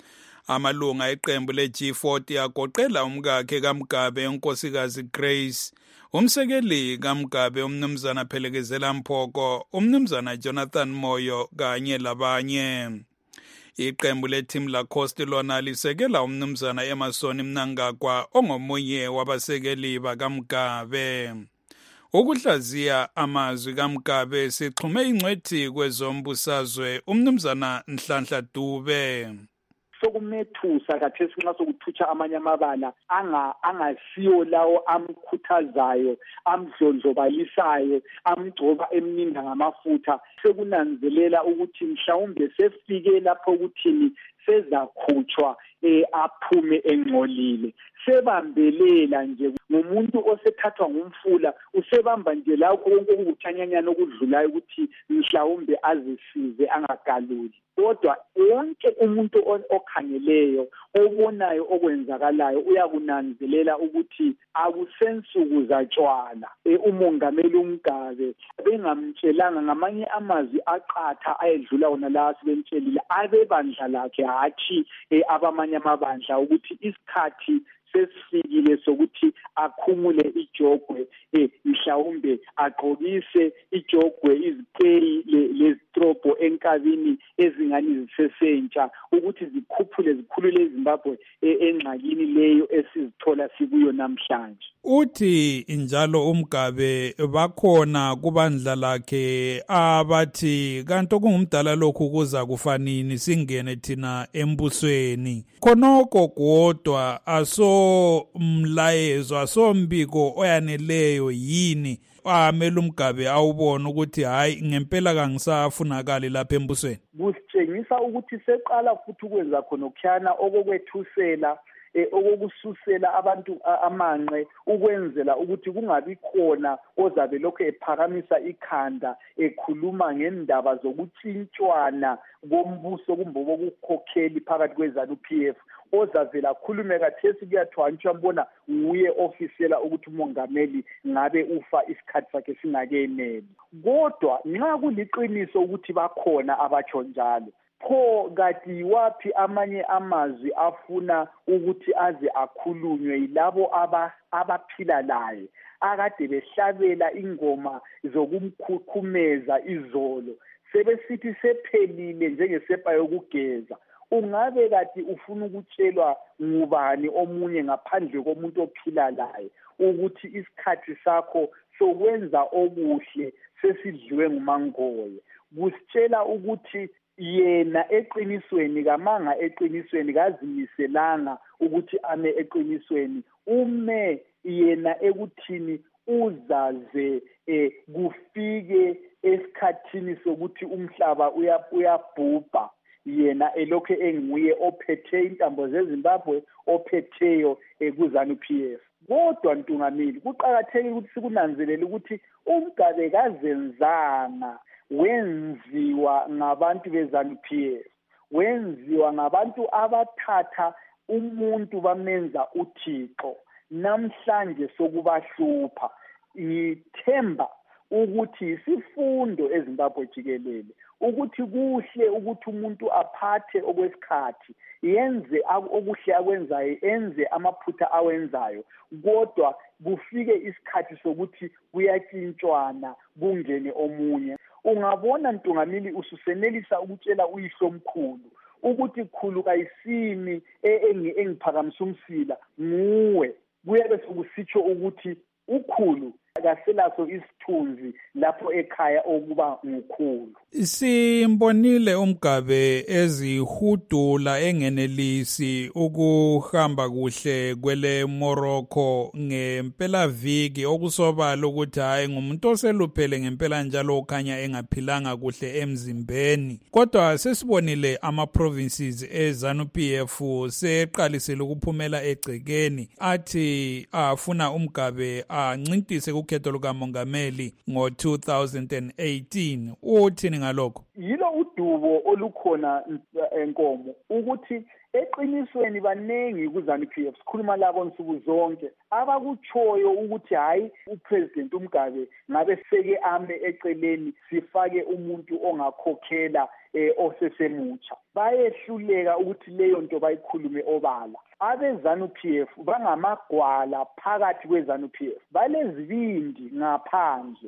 Speaker 4: Amalunga eqembu le G forty agoqela umkakhe kaMugabe uNkosikazi Grace, umsekeli kaMugabe umnumzana Phelekezela Mphoko, umnumzana Jonathan Moyo kanye labanye. Iqembu leTim Lacoste lona lisekela umnumzana Emerson Mnangagwa ongomunye wabasekeli bakaMugabe. Ukuhlaziya amazwi kaMugabe sixhume ingcwethi kwezombusazwe umnumzana Nhlanhla Dube.
Speaker 20: Sokumethusa kathesi nxa sokuthutsha amanye amabala anga angasiyo lawo amkhuthazayo, amdlondlobalisayo, amgcoba emninda ngamafutha. Sekunanzelela ukuthi mhlawumbe sefike lapho ukuthini sezakhutshwa eh aphume engcolile. Sebambelela nje ngumuntu osethathwa ngumfula, usebamba nje lawo konke okuthanyanyana okudlulayo ukuthi mhlawumbe azisize angagaluli. Kodwa wonke umuntu okhangeleyo obonayo okwenzakalayo uyakunanzelela ukuthi akusensuku zatshwala. E uMongameli uMugabe bengamtshelanga ngamanye amazwi aqatha ayedlula wona la sibemtshelile abebandla lakhe hathi abamanye amabandla ukuthi isikhathi sesifikile sokuthi akhumule ijogwe eh mhlawumbe agqokise ijogwe izipeyi lezitropho enkabini ezingani zisesentsha ukuthi zikhuphule zikhulule eZimbabwe engxakini leyo esizithola sikuyo namhlanje.
Speaker 4: Uthi njalo uMgabe bakhona kubandla lakhe abathi kanti okungumdala lokhu kuza kufanini singene thina embusweni. Khonoko kodwa aso mlayezo aso mbiko oyaneleyo yini amele uMgabe awubona ukuthi hayi ngempela kangisafunakali lapha embusweni.
Speaker 20: Kusitshengisa ukuthi seqala futhi ukwenza khona okukhana okokwethusela eh okokususela abantu amanqe ukwenzela ukuthi kungabi khona ozabe lokho ephakamisa ikhanda ekhuluma ngendaba zokuthintshwana kombuso kumbe kokukhokheli phakathi kweZANU P F ozavela khulume kathesi kuyathwantsha mbona nguye ofisela ukuthi umongameli ngabe ufa isikhathi sakhe singakeneli. Kodwa nxa kuliqiniso ukuthi bakhona abatsho njalo pho kati wapi amanye amazwi afuna ukuthi aze akhulunywe yilabo aba abaphila laye akade behlabela ingoma zokumkhukhumeza izolo sebesithi sephelile njengesepa yokugeza. Ungabe kati ufuna ukutshelwa ngubani omunye ngaphandle komuntu ophila laye ukuthi isikhathi sakho sokwenza okuhle sesidliwe ngumangoye. Kusitshela ukuthi yena eqinisweni kamanga eqinisweni kazimiselanga ukuthi ame eqinisweni ume yena ekuthini uzaze eh, kufike esikhathini sokuthi umhlaba uyabhubha yena elokhe enguye ophethe intambo zeZimbabwe ophetheyo eh, kuZANU P F. Kodwa Ntungamili kuqakathekile ukuthi sikunanzelele ukuthi uMgabe kazenzanga wenziwa ngabantu beZANU P F, wenziwa ngabantu abathatha umuntu bamenza uThixo namhlanje sokubahlupha. Ngithemba ukuthi isifundo eZimbabwe jikelele ukuthi kuhle ukuthi umuntu aphathe okwesikhathi yenze okuhle akwenzayo enze amaphutha awenzayo kodwa kufike isikhathi sokuthi kuyatshintshwana kungene omunye. Ungabona Ntungamili ususenelisa ukutshela uyihlo omkhulu ukuthi khulu kayisimi engiphakamisa umsila nguwe kuyabe sokusitsho ukuthi ukhulu akaselaso isithunzi lapho ekhaya okuba ngukhulu.
Speaker 4: Simbonile uMgabe ezihudula engenelisi ukuhamba kuhle kwele Morocco ngempela viki okusobala ukuthi hayi ngumuntu oseluphele ngempela njalo okhanya engaphilanga kuhle emzimbeni. Kodwa sesibonile ama provinces eZANU P F seqalisele ukuphumela egcekeni athi afuna uMgabe ancintise ukhetho lukamongameli ngo two thousand eighteen. Uthini ngalokho?
Speaker 20: Yilo udubo olukhona enkomo ukuthi eqinisweni banengi kuZANU P F sikhuluma labo nsuku zonke abakuchoyo ukuthi hayi uPresident uMgabe ngabe seke ame eceleni sifake umuntu ongakhokhela eh, osesemutsha. Bayehluleka ukuthi leyo nto bayikhulume obala. AbeZANU P F bangamagwala phakathi kweZANU P F balezibindi ngaphandle.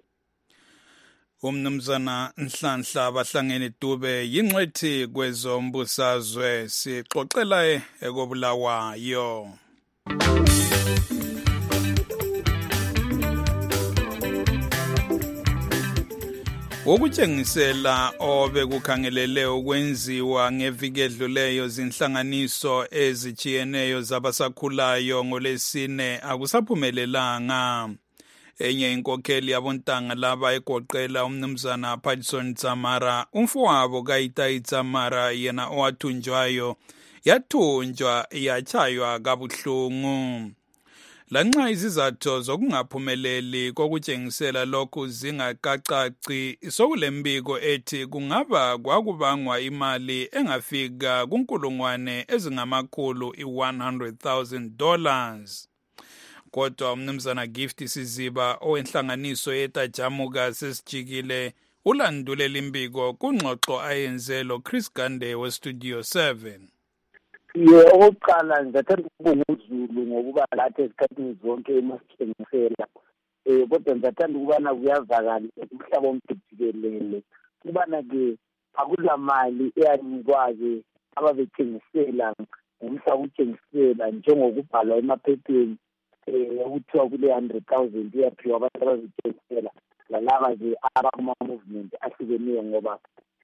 Speaker 4: Umnumzana Nhlanhla Bahlangene Dube yingcwethi kwezombusazwe sixoxela ekobulawayo. Ukutshengisela obekukhangelele ukwenziwa ngeviki edluleyo zinhlanganiso ezichiyeneyo zabasakhulayo ngolesine akusaphumelelanga. Enye inkokheli yabontanga laba egoqela umnumzana Patson Tsamara umfowabo kaItai Tsamara yena owathunjwayo yathunjwa yachaywa kabuhlungu. Lanxa izizathu zokungaphumeleli kokutshengisela lokhu zingakacaci sokulembiko ethi kungaba kwakubangwa imali engafika kunkulungwane ezingamakhulu i-one hundred thousand dollars. Kodwa umnumzana Gift Siziba owenhlanganiso yetajamuka sesijikile ulandulela imbiko kungxoxo ayenze lo Chris Gande we Studio seven.
Speaker 21: ye okokuqala ngizathanda ukubonga uZulu ngokuba lathi esikhathini zonke emasithengisela um kodwa ngizathanda ukubana kuyavakala umhlaba wonke jikelele ukubana-ke akula mali eyanikwa-ke ababethengisela ngomhlaba uthengisela njengokubhalwa emaphepheni um okuthiwa kule hundred thousand iyaphiwa abantu abazithengisela lalaba-ke abakuma-movement ahlukeneyo ngoba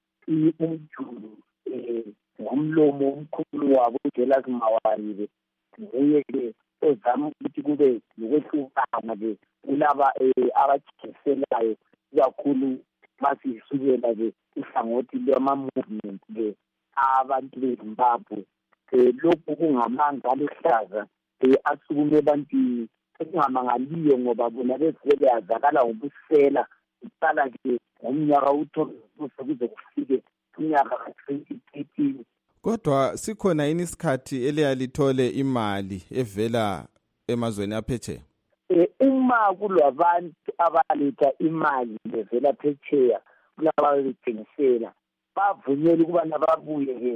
Speaker 21: umjulu um ngomlomo omkhulu wabo uJelas Mawari-ke nguye-ke ozama ukuthi kube nokwehlukana-ke kulaba um abathengiselayo ikakhulu masisukela-ke uhlangothi lwama-movement-ke abantu beZimbabwe um lokhu kungamanga aluhlaza um asukume ebantwini esingamangaliyo ngoba bona bevele yazakala ngobusela kuqala-ke ngomnyaka uthokuze kuze kufike unyaka ka-twenty thirteen.
Speaker 22: Kodwa sikhona yini isikhathi eliyalithole imali evela emazweni aphetsheya?
Speaker 21: Eh uma kulabantu abaletha imali evela phetsheya kulaba bethengisela bavunyelwe ukuba nababuye ke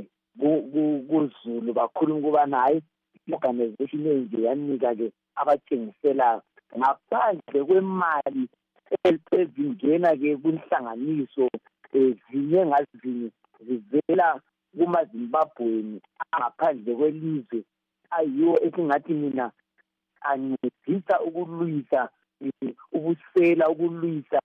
Speaker 21: kuZulu bakhuluma ukubana hayi organization enje yanika ke abathengisela ngaphandle kwemali ezingena ke kunhlanganiso ezinye ngazinye zivela kumaZimbabweni angaphandle kwelizwe ayiwo esingathi mina ancedisa ukulwisa ubusela ukulwisa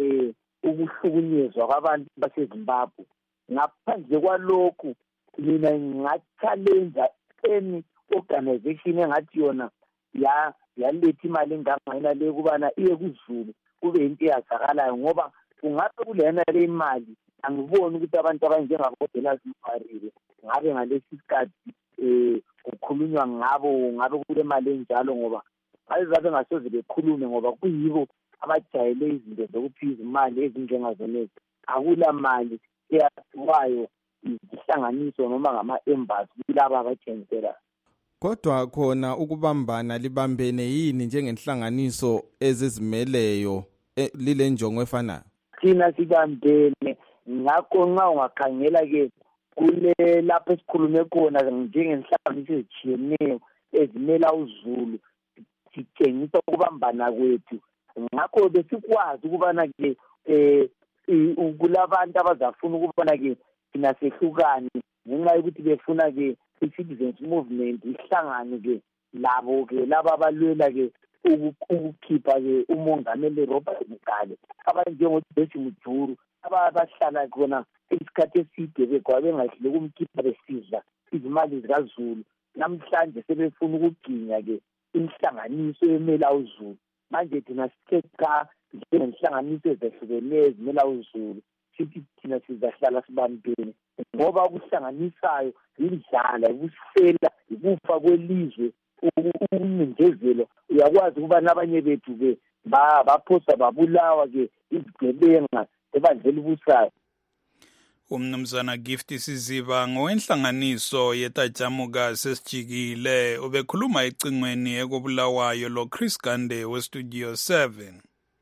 Speaker 21: ukuhlukunyezwa kwabantu baseZimbabwe. Ngaphandle kwalokhu mina ngachallenge any organization engathi yona ya yaletha imali engangena le kubana iye kuZulu kube into yazakalayo ngoba kungabe kulena le imali angiboni ukuthi abantu abanjengabodela zifarile ngabe ngalesi sikhathi eh kukhulunywa ngabo ngabe kule mali enjalo ngoba ayizabe ngasoze bekhulume ngoba kuyibo abajayele izinto zokuphiza imali ezinjengazonezi akula mali eyathiwayo izihlanganiso noma ngama-embassy kulaba abathengisela.
Speaker 22: Kodwa khona ukubambana libambene yini njengenhlanganiso ezizimeleyo lile njongo efanayo?
Speaker 21: Thina sibambene ngakho nxa ungakhangela-ke kule lapho esikhulume khona njengenhlanganiso ezitshiyeneyo ezimela uZulu sitshengisa ukubambana kwethu ngakho besikwazi ukubana-ke um kulabantu abazafuna ukubona-ke thina sehlukane ngenxa yokuthi befuna-ke i-citizens movement ihlangane-ke labo-ke laba abalwela-ke ukukhipha-ke umongameli Robert Mugabe abanjengoJoyce Mujuru abahlala khona isikhathi eside bekwa bengahlule ukumkhipha besidla izimali zikaZulu namhlanje sebefuna ukuginya-ke inhlanganiso emela uZulu manje thina sithe cha njengenhlanganiso ezehlukeneyo ezimela uZulu sithi thina sizahlala sibambene ngoba ukuhlanganisayo indlala ukusela ukufa kwelizwe ukuncindezelo uyakwazi ukuba nabanye bethu-ke baphosa babulawa-ke izigebenga ebandleni busayo.
Speaker 4: Umnumzana Gift Siziba ngowenhlanganiso yetajamuka sesijikile ubekhuluma ecingweni ekobulawayo lo Chris Gande we Studio seven.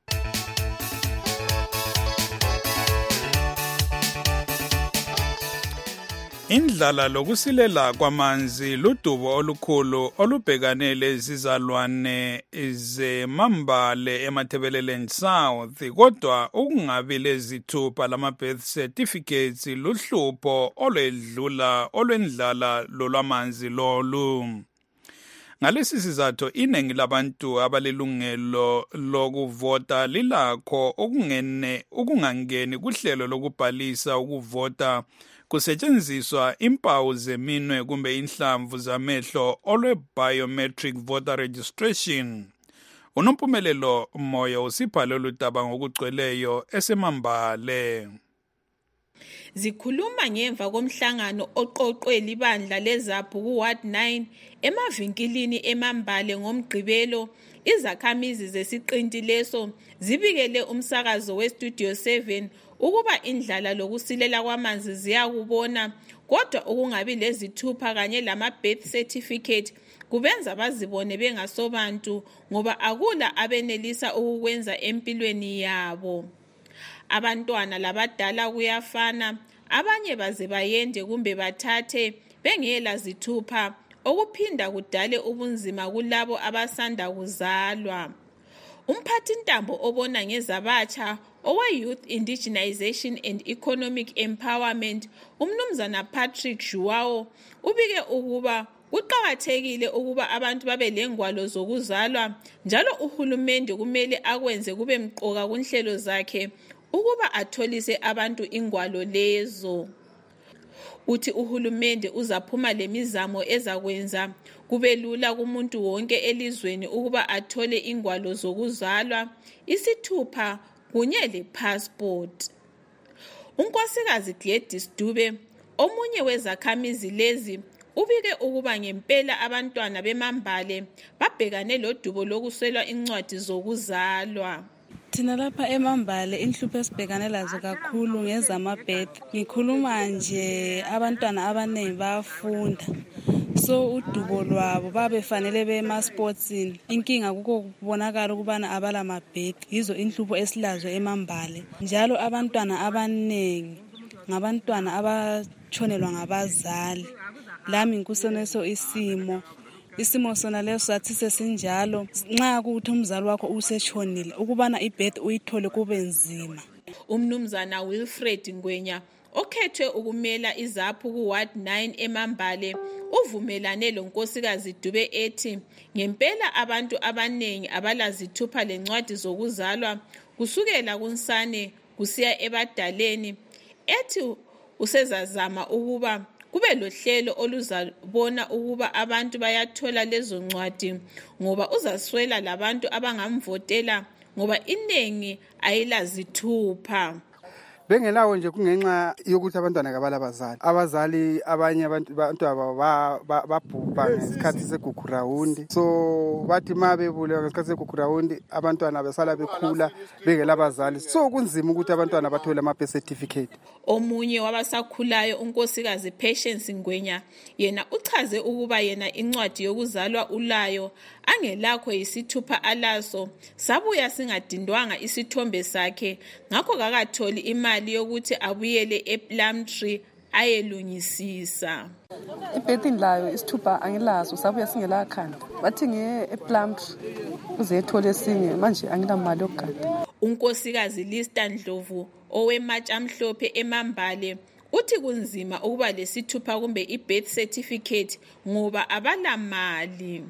Speaker 4: Indlala lokusilela kwamanzi ludubo olukhulu olubhekane lezizalwane zemambale emathebeleleni South kodwa ukungabi lezithupha lama birth certificates luhlupho olwedlula olwendlala lolwamanzi lolu. Ngalesi sizathu iningi labantu abalilungelo lokuvota lilakho okungene ukungangeni kuhlelo lokubhalisa ukuvota kusetshenziswa impawu zeminwe kumbe inhlamvu zamehlo olwe biometric voter registration. Unompumelelo moyo usibhale oludaba ngokugcweleyo esemambale.
Speaker 23: Zikhuluma ngemva komhlangano oqoqwe libandla leZAPHU ku Ward nine emavinkilini emambale ngomgqibelo izakhamizi zesiqinti leso zibikele umsakazo we Studio seven ukuba indlala lokusilela kwamanzi ziyakubona kodwa ukungabi lezithupha kanye lama birth certificate kubenza bazibone bengasobantu ngoba akula abenelisa ukukwenza empilweni yabo. Abantwana labadala kuyafana abanye baze bayende kumbe bathathe bengela zithupha, okuphinda kudale ubunzima kulabo abasanda kuzalwa. Umphathintambo obona ngezabatsha owe-Youth Indigenization and Economic Empowerment, umnumzana Patrick Joao, ubike ukuba kuqakathekile ukuba abantu babe lengwalo zokuzalwa, njalo uhulumende kumele akwenze kube mqoka kunhlelo zakhe ukuba atholise abantu ingwalo lezo. Uthi uhulumende uzaphuma lemizamo ezakwenza kube lula kumuntu wonke elizweni ukuba athole ingwalo zokuzalwa, isithupha kunye lepassport. Unkosikazi Gladys Dube, omunye wezakhamizi lezi, ubike ukuba ngempela abantwana bemambale babhekane lodubo lokuswelwa incwadi zokuzalwa.
Speaker 5: Thina lapha eMambale inhlupho esibhekane lazo kakhulu ngezamabhedi. Ngikhuluma nje abantwana abaningi bayafunda, so udubo lwabo babefanele bema-sportsini. Inkinga kuko kubonakala ukubana abala mabhedi, yizo inhlupho esilazo eMambale. Njalo abantwana abaningi ngabantwana abatshonelwa ngabazali. Lami nkuseneso isimo isimo sona leso sathi sesinjalo, nxa kuthi umzali wakho usetshonile ukubana ibirth uyithole kube nzima.
Speaker 23: Umnumzana Wilfred Ngwenya, okhethwe ukumela izaphu ku-Ward nine eMambale, uvumelane lo nkosikazi Dube ethi ngempela abantu abaningi abalazithupha lencwadi zokuzalwa kusukela kunsane kusiya ebadaleni, ethi usezazama ukuba kube lohlelo oluzabona ukuba abantu bayathola lezo ncwadi, ngoba uzaswela labantu abangamvotela ngoba inengi ayilazithupha.
Speaker 7: Bengelawo nje kungenxa yokuthi abantwana kabalabazali. Abazali abanye abantu babhubha ngesikhathi segugurawundi, so bathi ma bebulewa ngesikhathi segugurawundi abantwana besala bekhula bengelabazali, so kunzima ukuthi abantwana bathole ama-birth certificate.
Speaker 23: Omunye wabasakhulayo unkosikazi Patience Ngwenya, yena uchaze ukuba yena incwadi yokuzalwa ulayo, angelakho isithupha alaso, sabuya singadindwanga isithombe sakhe, ngakho kakatholi imali yokuthi abuyele ePlumtree ayelungisisa.
Speaker 8: Ibhedi layo isithupha angilazo, sabuya singelakhanda. Bathi ngiye ePlumtree uze ethole esinye, manje anginamali yokugada.
Speaker 23: Unkosikazi Lista Ndlovu owematsha amhlophe eMambale uthi kunzima ukuba lesithupha kumbe ibirth certificate ngoba abalamali.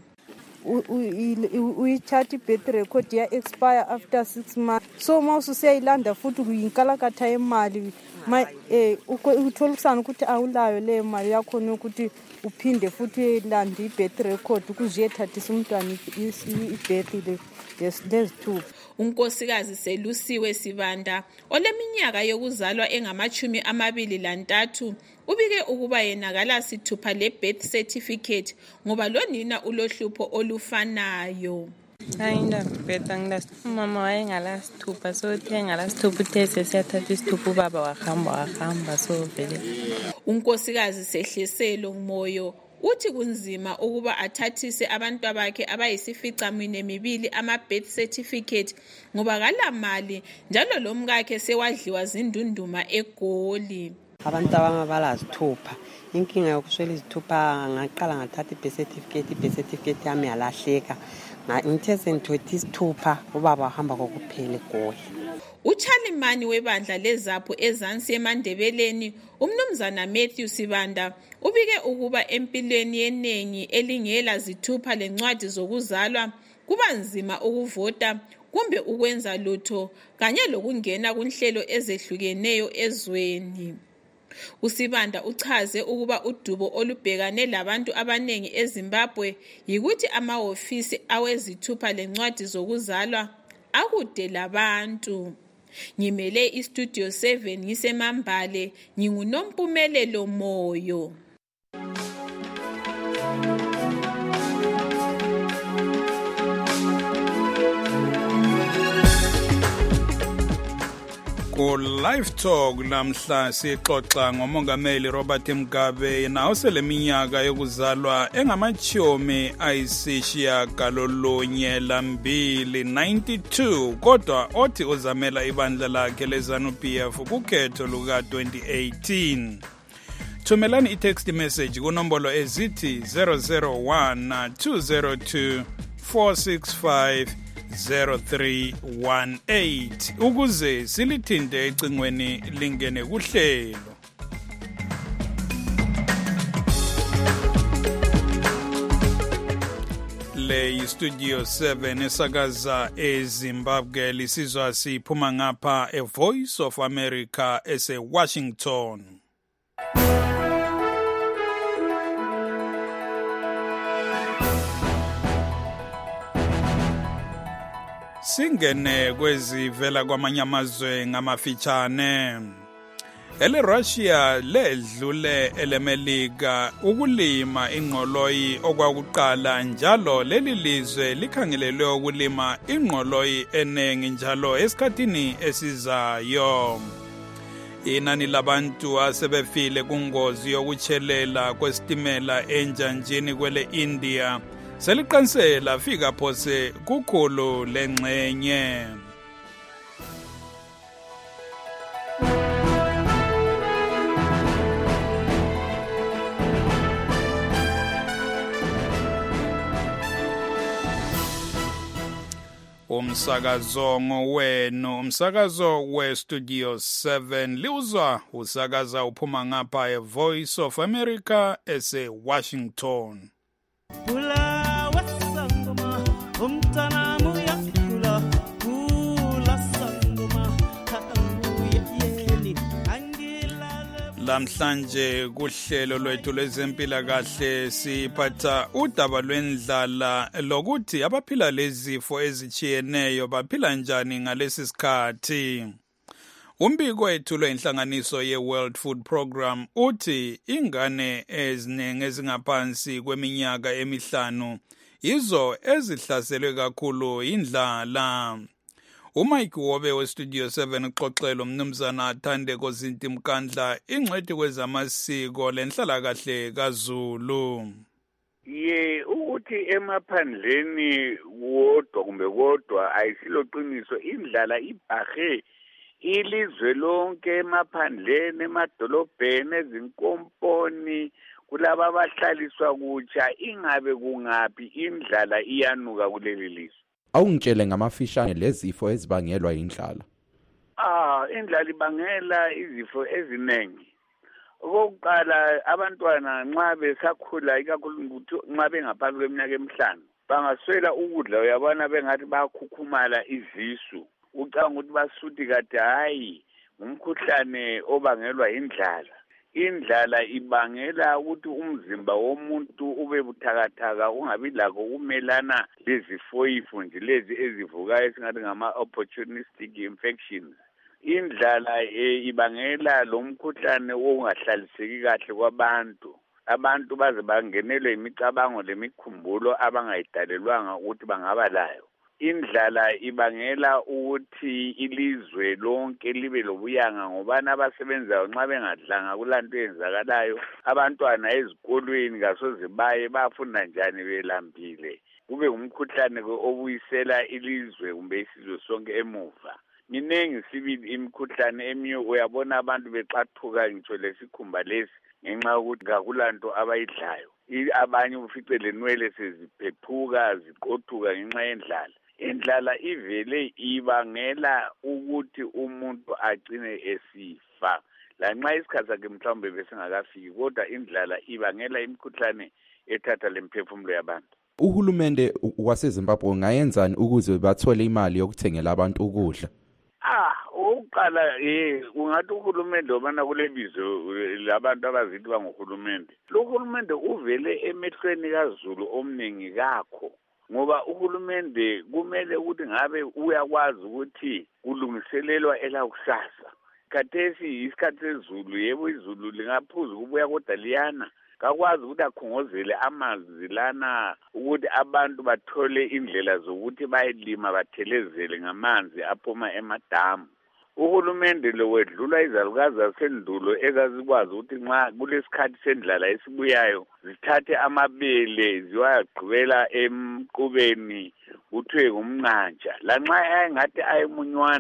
Speaker 24: Uyithatha i-birth record ya expire after six months, so ma usuyayilanda futhi kuyinkalakatha yemali, eh uthola kusana ukuthi awulayo le mali yakho nokuthi uphinde futhi uyilanda i-birth record ukuze ethathise umntwana i-birth le lezithupha.
Speaker 23: Unkosikazi Selusiwe Sibanda oleminyaka yokuzalwa engamachumi amabili lantathu ubike ukuba yena kalasithupha le-birth certificate ngoba lonina ulohlupho olufanayo.
Speaker 25: Ayindabheda ngilasithupha, umama wayengalasithupha, so uthe ngalasithupha uthe sesiyathatha isithupha ubaba wahamba wahamba, so vele.
Speaker 23: Unkosikazi Sehleselo Moyo uthi kunzima ukuba athathise abantu bakhe abayisificamunwe mibili ama-birth certificate ngoba kalamali, njalo lomkakhe sewadliwa zindunduma eGoli.
Speaker 26: Abantu abangabalazithupha inkinga yokuswela izithupha, ngaqala ngathatha i-birth certificate, i-birth certificate yami yalahleka, ngithe sengithothi isithupha ubaba wahamba kokuphela eGoli.
Speaker 23: Uchalimani webandla lezapho ezansi eMandebeleni, umnumzana Matthew Sibanda, ubike ukuba empilweni yenengi elingela zithupha lencwadi zokuzalwa kuba nzima ukuvota kumbe ukwenza lutho kanye lokungena kunhlelo ezehlukeneyo ezweni. Usibanda uchaze ukuba udubo olubhekane labantu abanengi eZimbabwe yikuthi amahhovisi awezithupha lencwadi zokuzalwa akude labantu. Ngimele iStudio seven ngiseMambale, nginguNompumelelo Moyo.
Speaker 4: Ku Live Talk lamhla sixoxa ngomongameli Robert Mugabe na oseleminyaka yokuzalwa engamachomi ayisishiya galolunye lambili ninety-two, kodwa othi uzamela ibandla lakhe leZANU-P F kukhetho luka twenty eighteen. thumelani i-text message kunombolo ezithi zero zero one two zero two four six five zero three one eight ukuze silithinte ecingweni lingene kuhlelo. Le Studio seven esakaza eZimbabwe lisizwa siphuma ngapha e Voice of America ese Washington. Singene kwezivela kwamanye amazwe ngamafitshane. Ele Russia ledlule elemelika ukulima ingqoloyi okwakuqala njalo leli lizwe likhangelelwe ukulima ingqoloyi enengi njalo esikhathini esizayo. Inani labantu asebefile kungozi yokuchelela kwesitimela enjanjini kwele India seliqinisela fika phose kukhulu lengxenye. Umsakazo wenu, umsakazo we Studio seven liuzwa usakaza uphuma ngapha e Voice of America ese Washington.
Speaker 2: Kula wasangoma umtana muya kula kula sangoma hamuya yeli angilale.
Speaker 4: Lamhlanje kuhlelo lwethu lwezempilakahle siphatha udaba lwendlala lokuthi abaphila lezifo ezichiyeneyo baphila njani ngalesi sikhathi. Umbiko wethu lwenhlanganiso ye-World Food Program uthi ingane eziningi ezingaphansi kweminyaka emihlanu izo ezihlaselwe kakhulu indlala. uMike Wobe weStudio seven uxoxela umnumzana Athandeko Zinti Mkandla ingcwethi kwezamasiko lenhlalakahle kaZulu.
Speaker 6: Ye ukuthi emaphandleni wodwa kumbe kodwa ayisilo qiniso indlala ibhahe ilizwe lonke emaphandleni emadolobheni ezinkomponi kulaba abahlaliswa kutsha ingabe kungaphi indlala iyanuka kuleli lizwe.
Speaker 9: Awungitshele ngamafishane lezifo ezibangelwa indlala.
Speaker 6: Ah, indlala ibangela izifo eziningi. Okokuqala abantwana nxa besakhula ikakhulu nxa bengaphansi kweminyaka emihlanu bangaswela ukudla uyabona bengathi bayakhukhumala izisu. Ucanga ukuthi basuthi kade hayi umkhuhlane obangelwa indlala. Indlala ibangela ukuthi umzimba womuntu ube buthakathaka ungabi lakho ukumelana lezifoyifu nje lezi ezivukayo esingathi ngama opportunistic infections. Indlala e, ibangela lo mkhuhlane ongahlaliseki kahle kwabantu. Abantu baze bangenelwe imicabango lemikhumbulo abangayidalelwanga ukuthi bangaba layo. Indlala ibangela ukuthi ilizwe lonke libe lobuyanga ngobana abasebenzayo nxa bengadlanga kulanto eyenzakalayo abantwana ezikolweni kasoze baye bafunda njani belambile kube umkhuhlane obuyisela ilizwe kumbe isizwe sonke emuva. Minengi sibili imikhuhlane eminye uyabona abantu bexathuka ngitsho lesikhumba lesi ngenxa yokuthi kakulanto abayidlayo. Abanye ufice lenwele seziphephuka ziqothuka ngenxa yendlala. Indlala ivele ibangela ukuthi umuntu agcine esifa. Lanxa isikhathi sakhe mhlawumbe besingakafiki kodwa indlala ibangela imikhuhlane ethatha lemphefumulo yabantu.
Speaker 9: Uhulumende waseZimbabwe ungayenzani ukuze bathole imali yokuthengela abantu ukudla?
Speaker 6: Ah, oqala eh ungathi uhulumende obana kule bizo labantu abazithi banguhulumende. Lo hulumende uvele emehlweni kaZulu omningi kakho. Ngoba uhulumende kumele ukuthi ngabe uyakwazi ukuthi kulungiselelwa elakusasa. Khathesi isikhathi sezulu yebo izulu lingaphuza kubuya kodwa liyana. Kakwazi ukuthi akhongozele amanzi lana ukuthi abantu bathole indlela zokuthi bayilima bathelezele ngamanzi aphuma emadamu. Uhulumende lo wedlula izalukazi zasendulo ezazikwazi ukuthi nxa kulesikhathi sendlala esibuyayo zithathe amabele ziyagqibela emqubeni kuthiwe ngumnqantsha. Lanxa engathi ayemunywana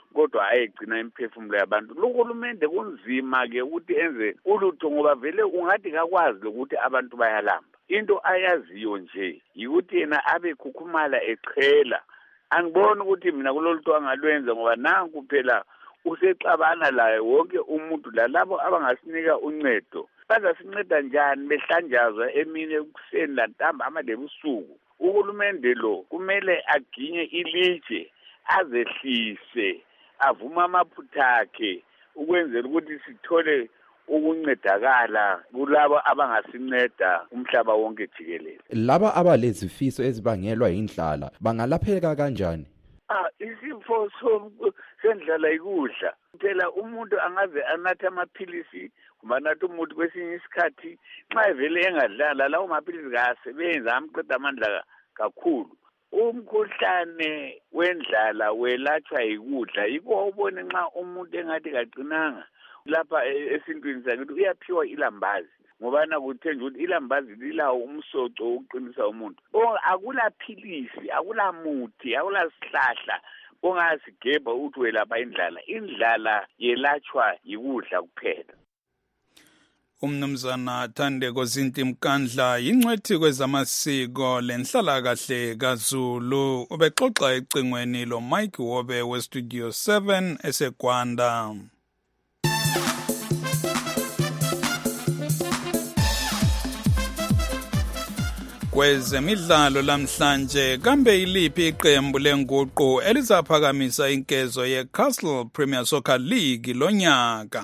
Speaker 6: kodwa ayegcina imiphefumulo yabantu. Uhulumende kunzima-ke ukuthi enze ulutho ngoba vele ungathi kakwazi lokuthi abantu bayalamba. Into ayaziyo nje yikuthi yena abe khukhumala echela. Angiboni ukuthi mina kulolu nto angalwenza ngoba nanku phela usexabana laye wonke umuntu lalabo abangasinika uncedo. Bazasinceda njani behlanjazwa emini ekuseni lantambama lebusuku? Uhulumende lo kumele aginye ilitshe azehlise avuma amaphutha akhe ukwenzela ukuthi sithole ukuncedakala kulabo abangasinceda umhlaba wonke jikelele.
Speaker 9: Laba abalezifiso ezibangelwa indlala bangalapheka kanjani?
Speaker 6: Ah, isifo sendlala ikudla. Phela umuntu angaze anathe amaphilisi kumanatha umuthi kwesinye isikhathi nxa vele engadlala lawo maphilisi kasebenza amqeda amandla kakhulu. Umkhuhlane wendlala welatshwa yikudla. Yikho ubone nxa umuntu engathi kaqinanga lapha esintwini sakithi uyaphiwa ilambazi ngoba nakuthenjwa ukuthi ilambazi lilawo umsoco wokuqinisa umuntu. Akula philisi, akula muthi, akula sihlahla ongasigebha ukuthi welapha indlala. Indlala yelatshwa yikudla kuphela.
Speaker 4: Umnumzana Thandeko Zinti Mkandla yingcwethi kwezamasiko lenhlalakahle kaZulu ubexoxa ecingweni lo Mike Wobe we Studio seven eseGwanda. Kwezemidlalo lamhlanje kambe iliphi iqembu lenguqu elizaphakamisa inkezo ye-Castle Premier Soccer League lonyaka?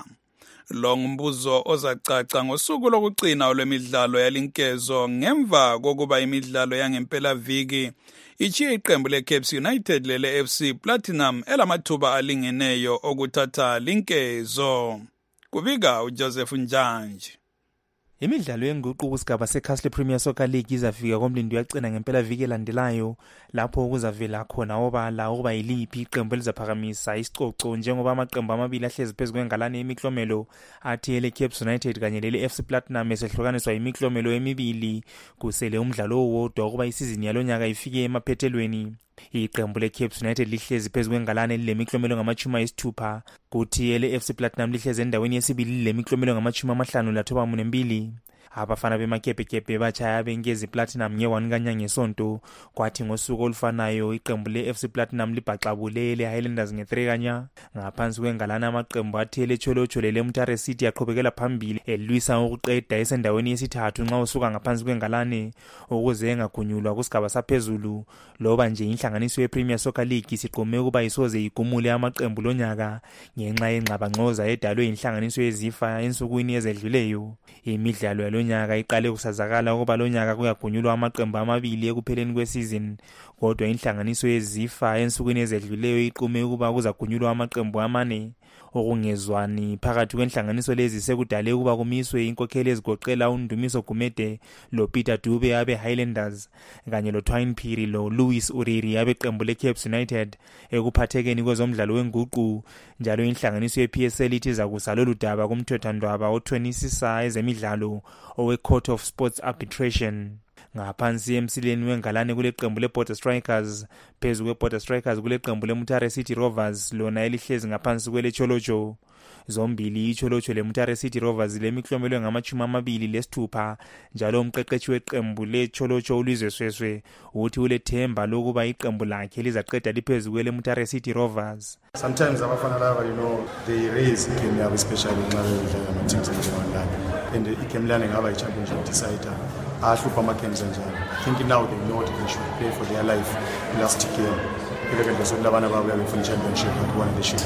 Speaker 4: Lo ngumbuzo ozacaca ngosuku lokugcina olwemidlalo yalinkezo ngemva kokuba imidlalo yangempela viki ichiye iqembu le-Caps United lele F C Platinum elamathuba alingeneyo okuthatha linkezo. Kubika uJoseph Njanje.
Speaker 10: Imidlalo yenguqu kusigaba seCastle Premier Soccer League izafika komlindo yagcina ngempela viki elandelayo lapho kuzavela khona obala ukuba yiliphi iqembu elizaphakamisa isicoco njengoba amaqembu amabili ahlezi phezu kwengalane yemiklomelo athi ele Caps United kanye lele F C Platinum esehlukaniswa yimiklomelo emibili kusele umdlalo owodwa ukuba isizini yalonyaka ifike emaphethelweni. Iqembu le-Caps United lihlezi phezu kwengalane lilemiklomelo ngamachumi ayisithupha kuthi ele F C Platinum lihlezi endaweni yesibili lilemiklomelo ngamachumi amahlanu lathoba munembili. Abafana bemakepekebe bachaya benkezi Platinum nge-one kanyanga ngesonto kwathi ngosuku olufanayo iqembu le-F C Platinum libhaxabule le-Highlanders nge-three kanya. Ngaphansi kwengalana amaqembu athele Cholocho le-Mutare City aqhubekela phambili elwisa ukuqeda esendaweni yesithathu nxa usuka ngaphansi kwengalane ukuze engagunyulwa kusigaba saphezulu loba nje inhlanganiso ye-Premier Soccer League siqome ukuba isoze igumule amaqembu lonyaka ngenxa yengxabangxoza edalwe inhlanganiso yezifa ensukwini ezedluleyo. Imidlalo yalonyaka iqale kusazakala ukuba lonyaka kuyagunyulwa amaqembu amabili ekupheleni kwesizini kodwa inhlanganiso yezifa ensukwini ezedluleyo iqume ukuba kuzagunyulwa amaqembu amane. Okungezwani phakathi kwenhlanganiso lezi sekudale ukuba kumiswe inkokheli ezigoqela uNdumiso Gumede lo Peter Dube abe Highlanders kanye lo Twine Phiri lo Louis Uriri abe qembu le-Caps United ekuphathekeni kwezomdlalo wenguqu. Njalo inhlanganiso ye-P S L ithi zakusa lolu daba kumthethwandaba othonisisa ezemidlalo owe-Court of Sports Arbitration. Ngaphansi emsileni wengalane kule qembu le-Border Strikers phezu kwe-Border Strikers kule qembu le-Mutare City Rovers lona elihlezi ngaphansi kwele Cholocho. Zombili iCholocho le-Mutare City Rovers lemiklomelo ngamachumi amabili lesithupha njalo umqeqeshi weqembu le-Cholocho uLizwe Sweswe uthi ulethemba lokuba iqembu lakhe lizaqeda liphezu kwele-Mutare City Rovers.
Speaker 11: Sometimes abafana laba you know they raise game yabo especially nxa bedlala ama teams njengolana and igame lana ngaba i-championship decider. ahlupha ama-games anjalo. I think now they know what they should play for their life last game. Eleven percent labana babo befuna championship but one they should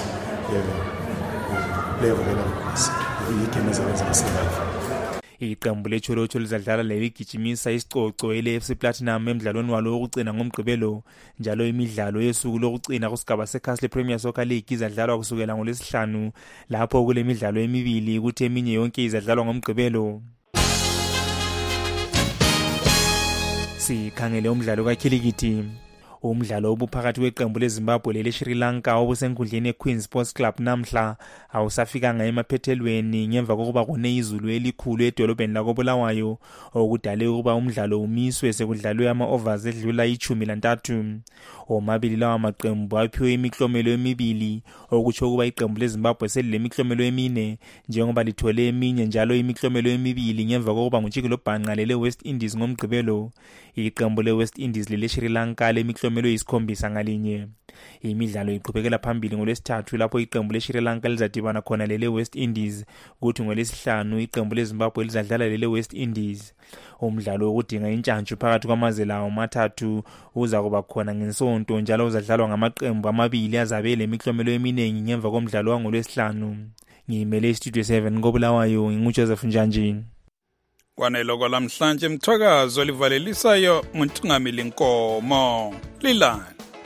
Speaker 11: play for their life. Igame ezabenza basurvive.
Speaker 10: Iqembu leCholocho lizadlala leligijimisa isicoco ele-F C Platinum emidlalweni walo wokugcina ngomgqibelo njalo imidlalo yesuku lokugcina kusigaba seCastle Premier Soccer League izadlalwa kusukela ngolwesihlanu lapho kule midlalo emibili kuthi eminye yonke izadlalwa ngomgqibelo. Sikhangele umdlalo kakhilikithi. umdlalo obuphakathi kweqembu leZimbabwe lele-Sri Lanka obusenkundleni ye-Queen Sports Club namhla awusafikanga emaphethelweni ngemva kokuba kune izulu elikhulu edolobheni lakobulawayo okudale ukuba umdlalo umiswe sekudlalwe ama-overs edlula ichumi lantathu. Omabili lawa maqembu aphiwe imiklomelo emibili okutsho ukuba iqembu leZimbabwe selilemiklomelo emine njengoba lithole eminye njalo imiklomelo emibili ngemva kokuba nguTshikilo Bhanqa lele-West Indies ngomgqibelo. Iqembu le-West Indies lele-Sri Lanka lemiklomelo yisikhombisa ngalinye. Imidlalo iqhubekela phambili ngolwesithathu lapho iqembu le-Sri Lanka lizadibana khona lele-West Indies kuthi ngolesihlanu iqembu leZimbabwe lizadlala lele-West Indies. Umdlalo wokudinga intshantshu phakathi kwamazwe lawo mathathu uza kuba khona ngesonto njalo uzadlalwa ngamaqembu amabili azabe lemiklomelo eminingi ngemva komdlalo wangolwesihlanu. Ngimele iStudio seven koBulawayo nginguJoseph Njanjini.
Speaker 4: Kwanelo kwalamhlanje mthwakazo livalelisayo nguNtungamili Nkomo lilana.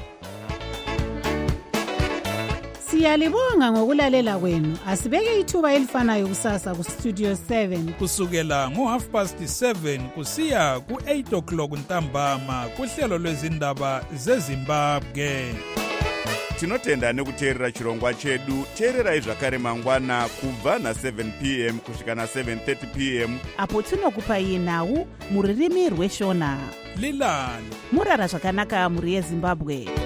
Speaker 12: Siyalibonga ngokulalela kwenu. Asibeke ithuba elifanayo kusasa ku Studio seven
Speaker 4: kusukela ngo half past seven kusiya ku eight o'clock ntambama kuhlelo lwezindaba zeZimbabwe.
Speaker 1: Tinotenda nekuteerera chirongwa chedu. Teererai zvakare mangwana kubva na seven p m kusvika na seven thirty p m
Speaker 3: apo tinokupai nhau muririmi rweshona
Speaker 4: lilani
Speaker 3: murara zvakanaka muri yeZimbabwe.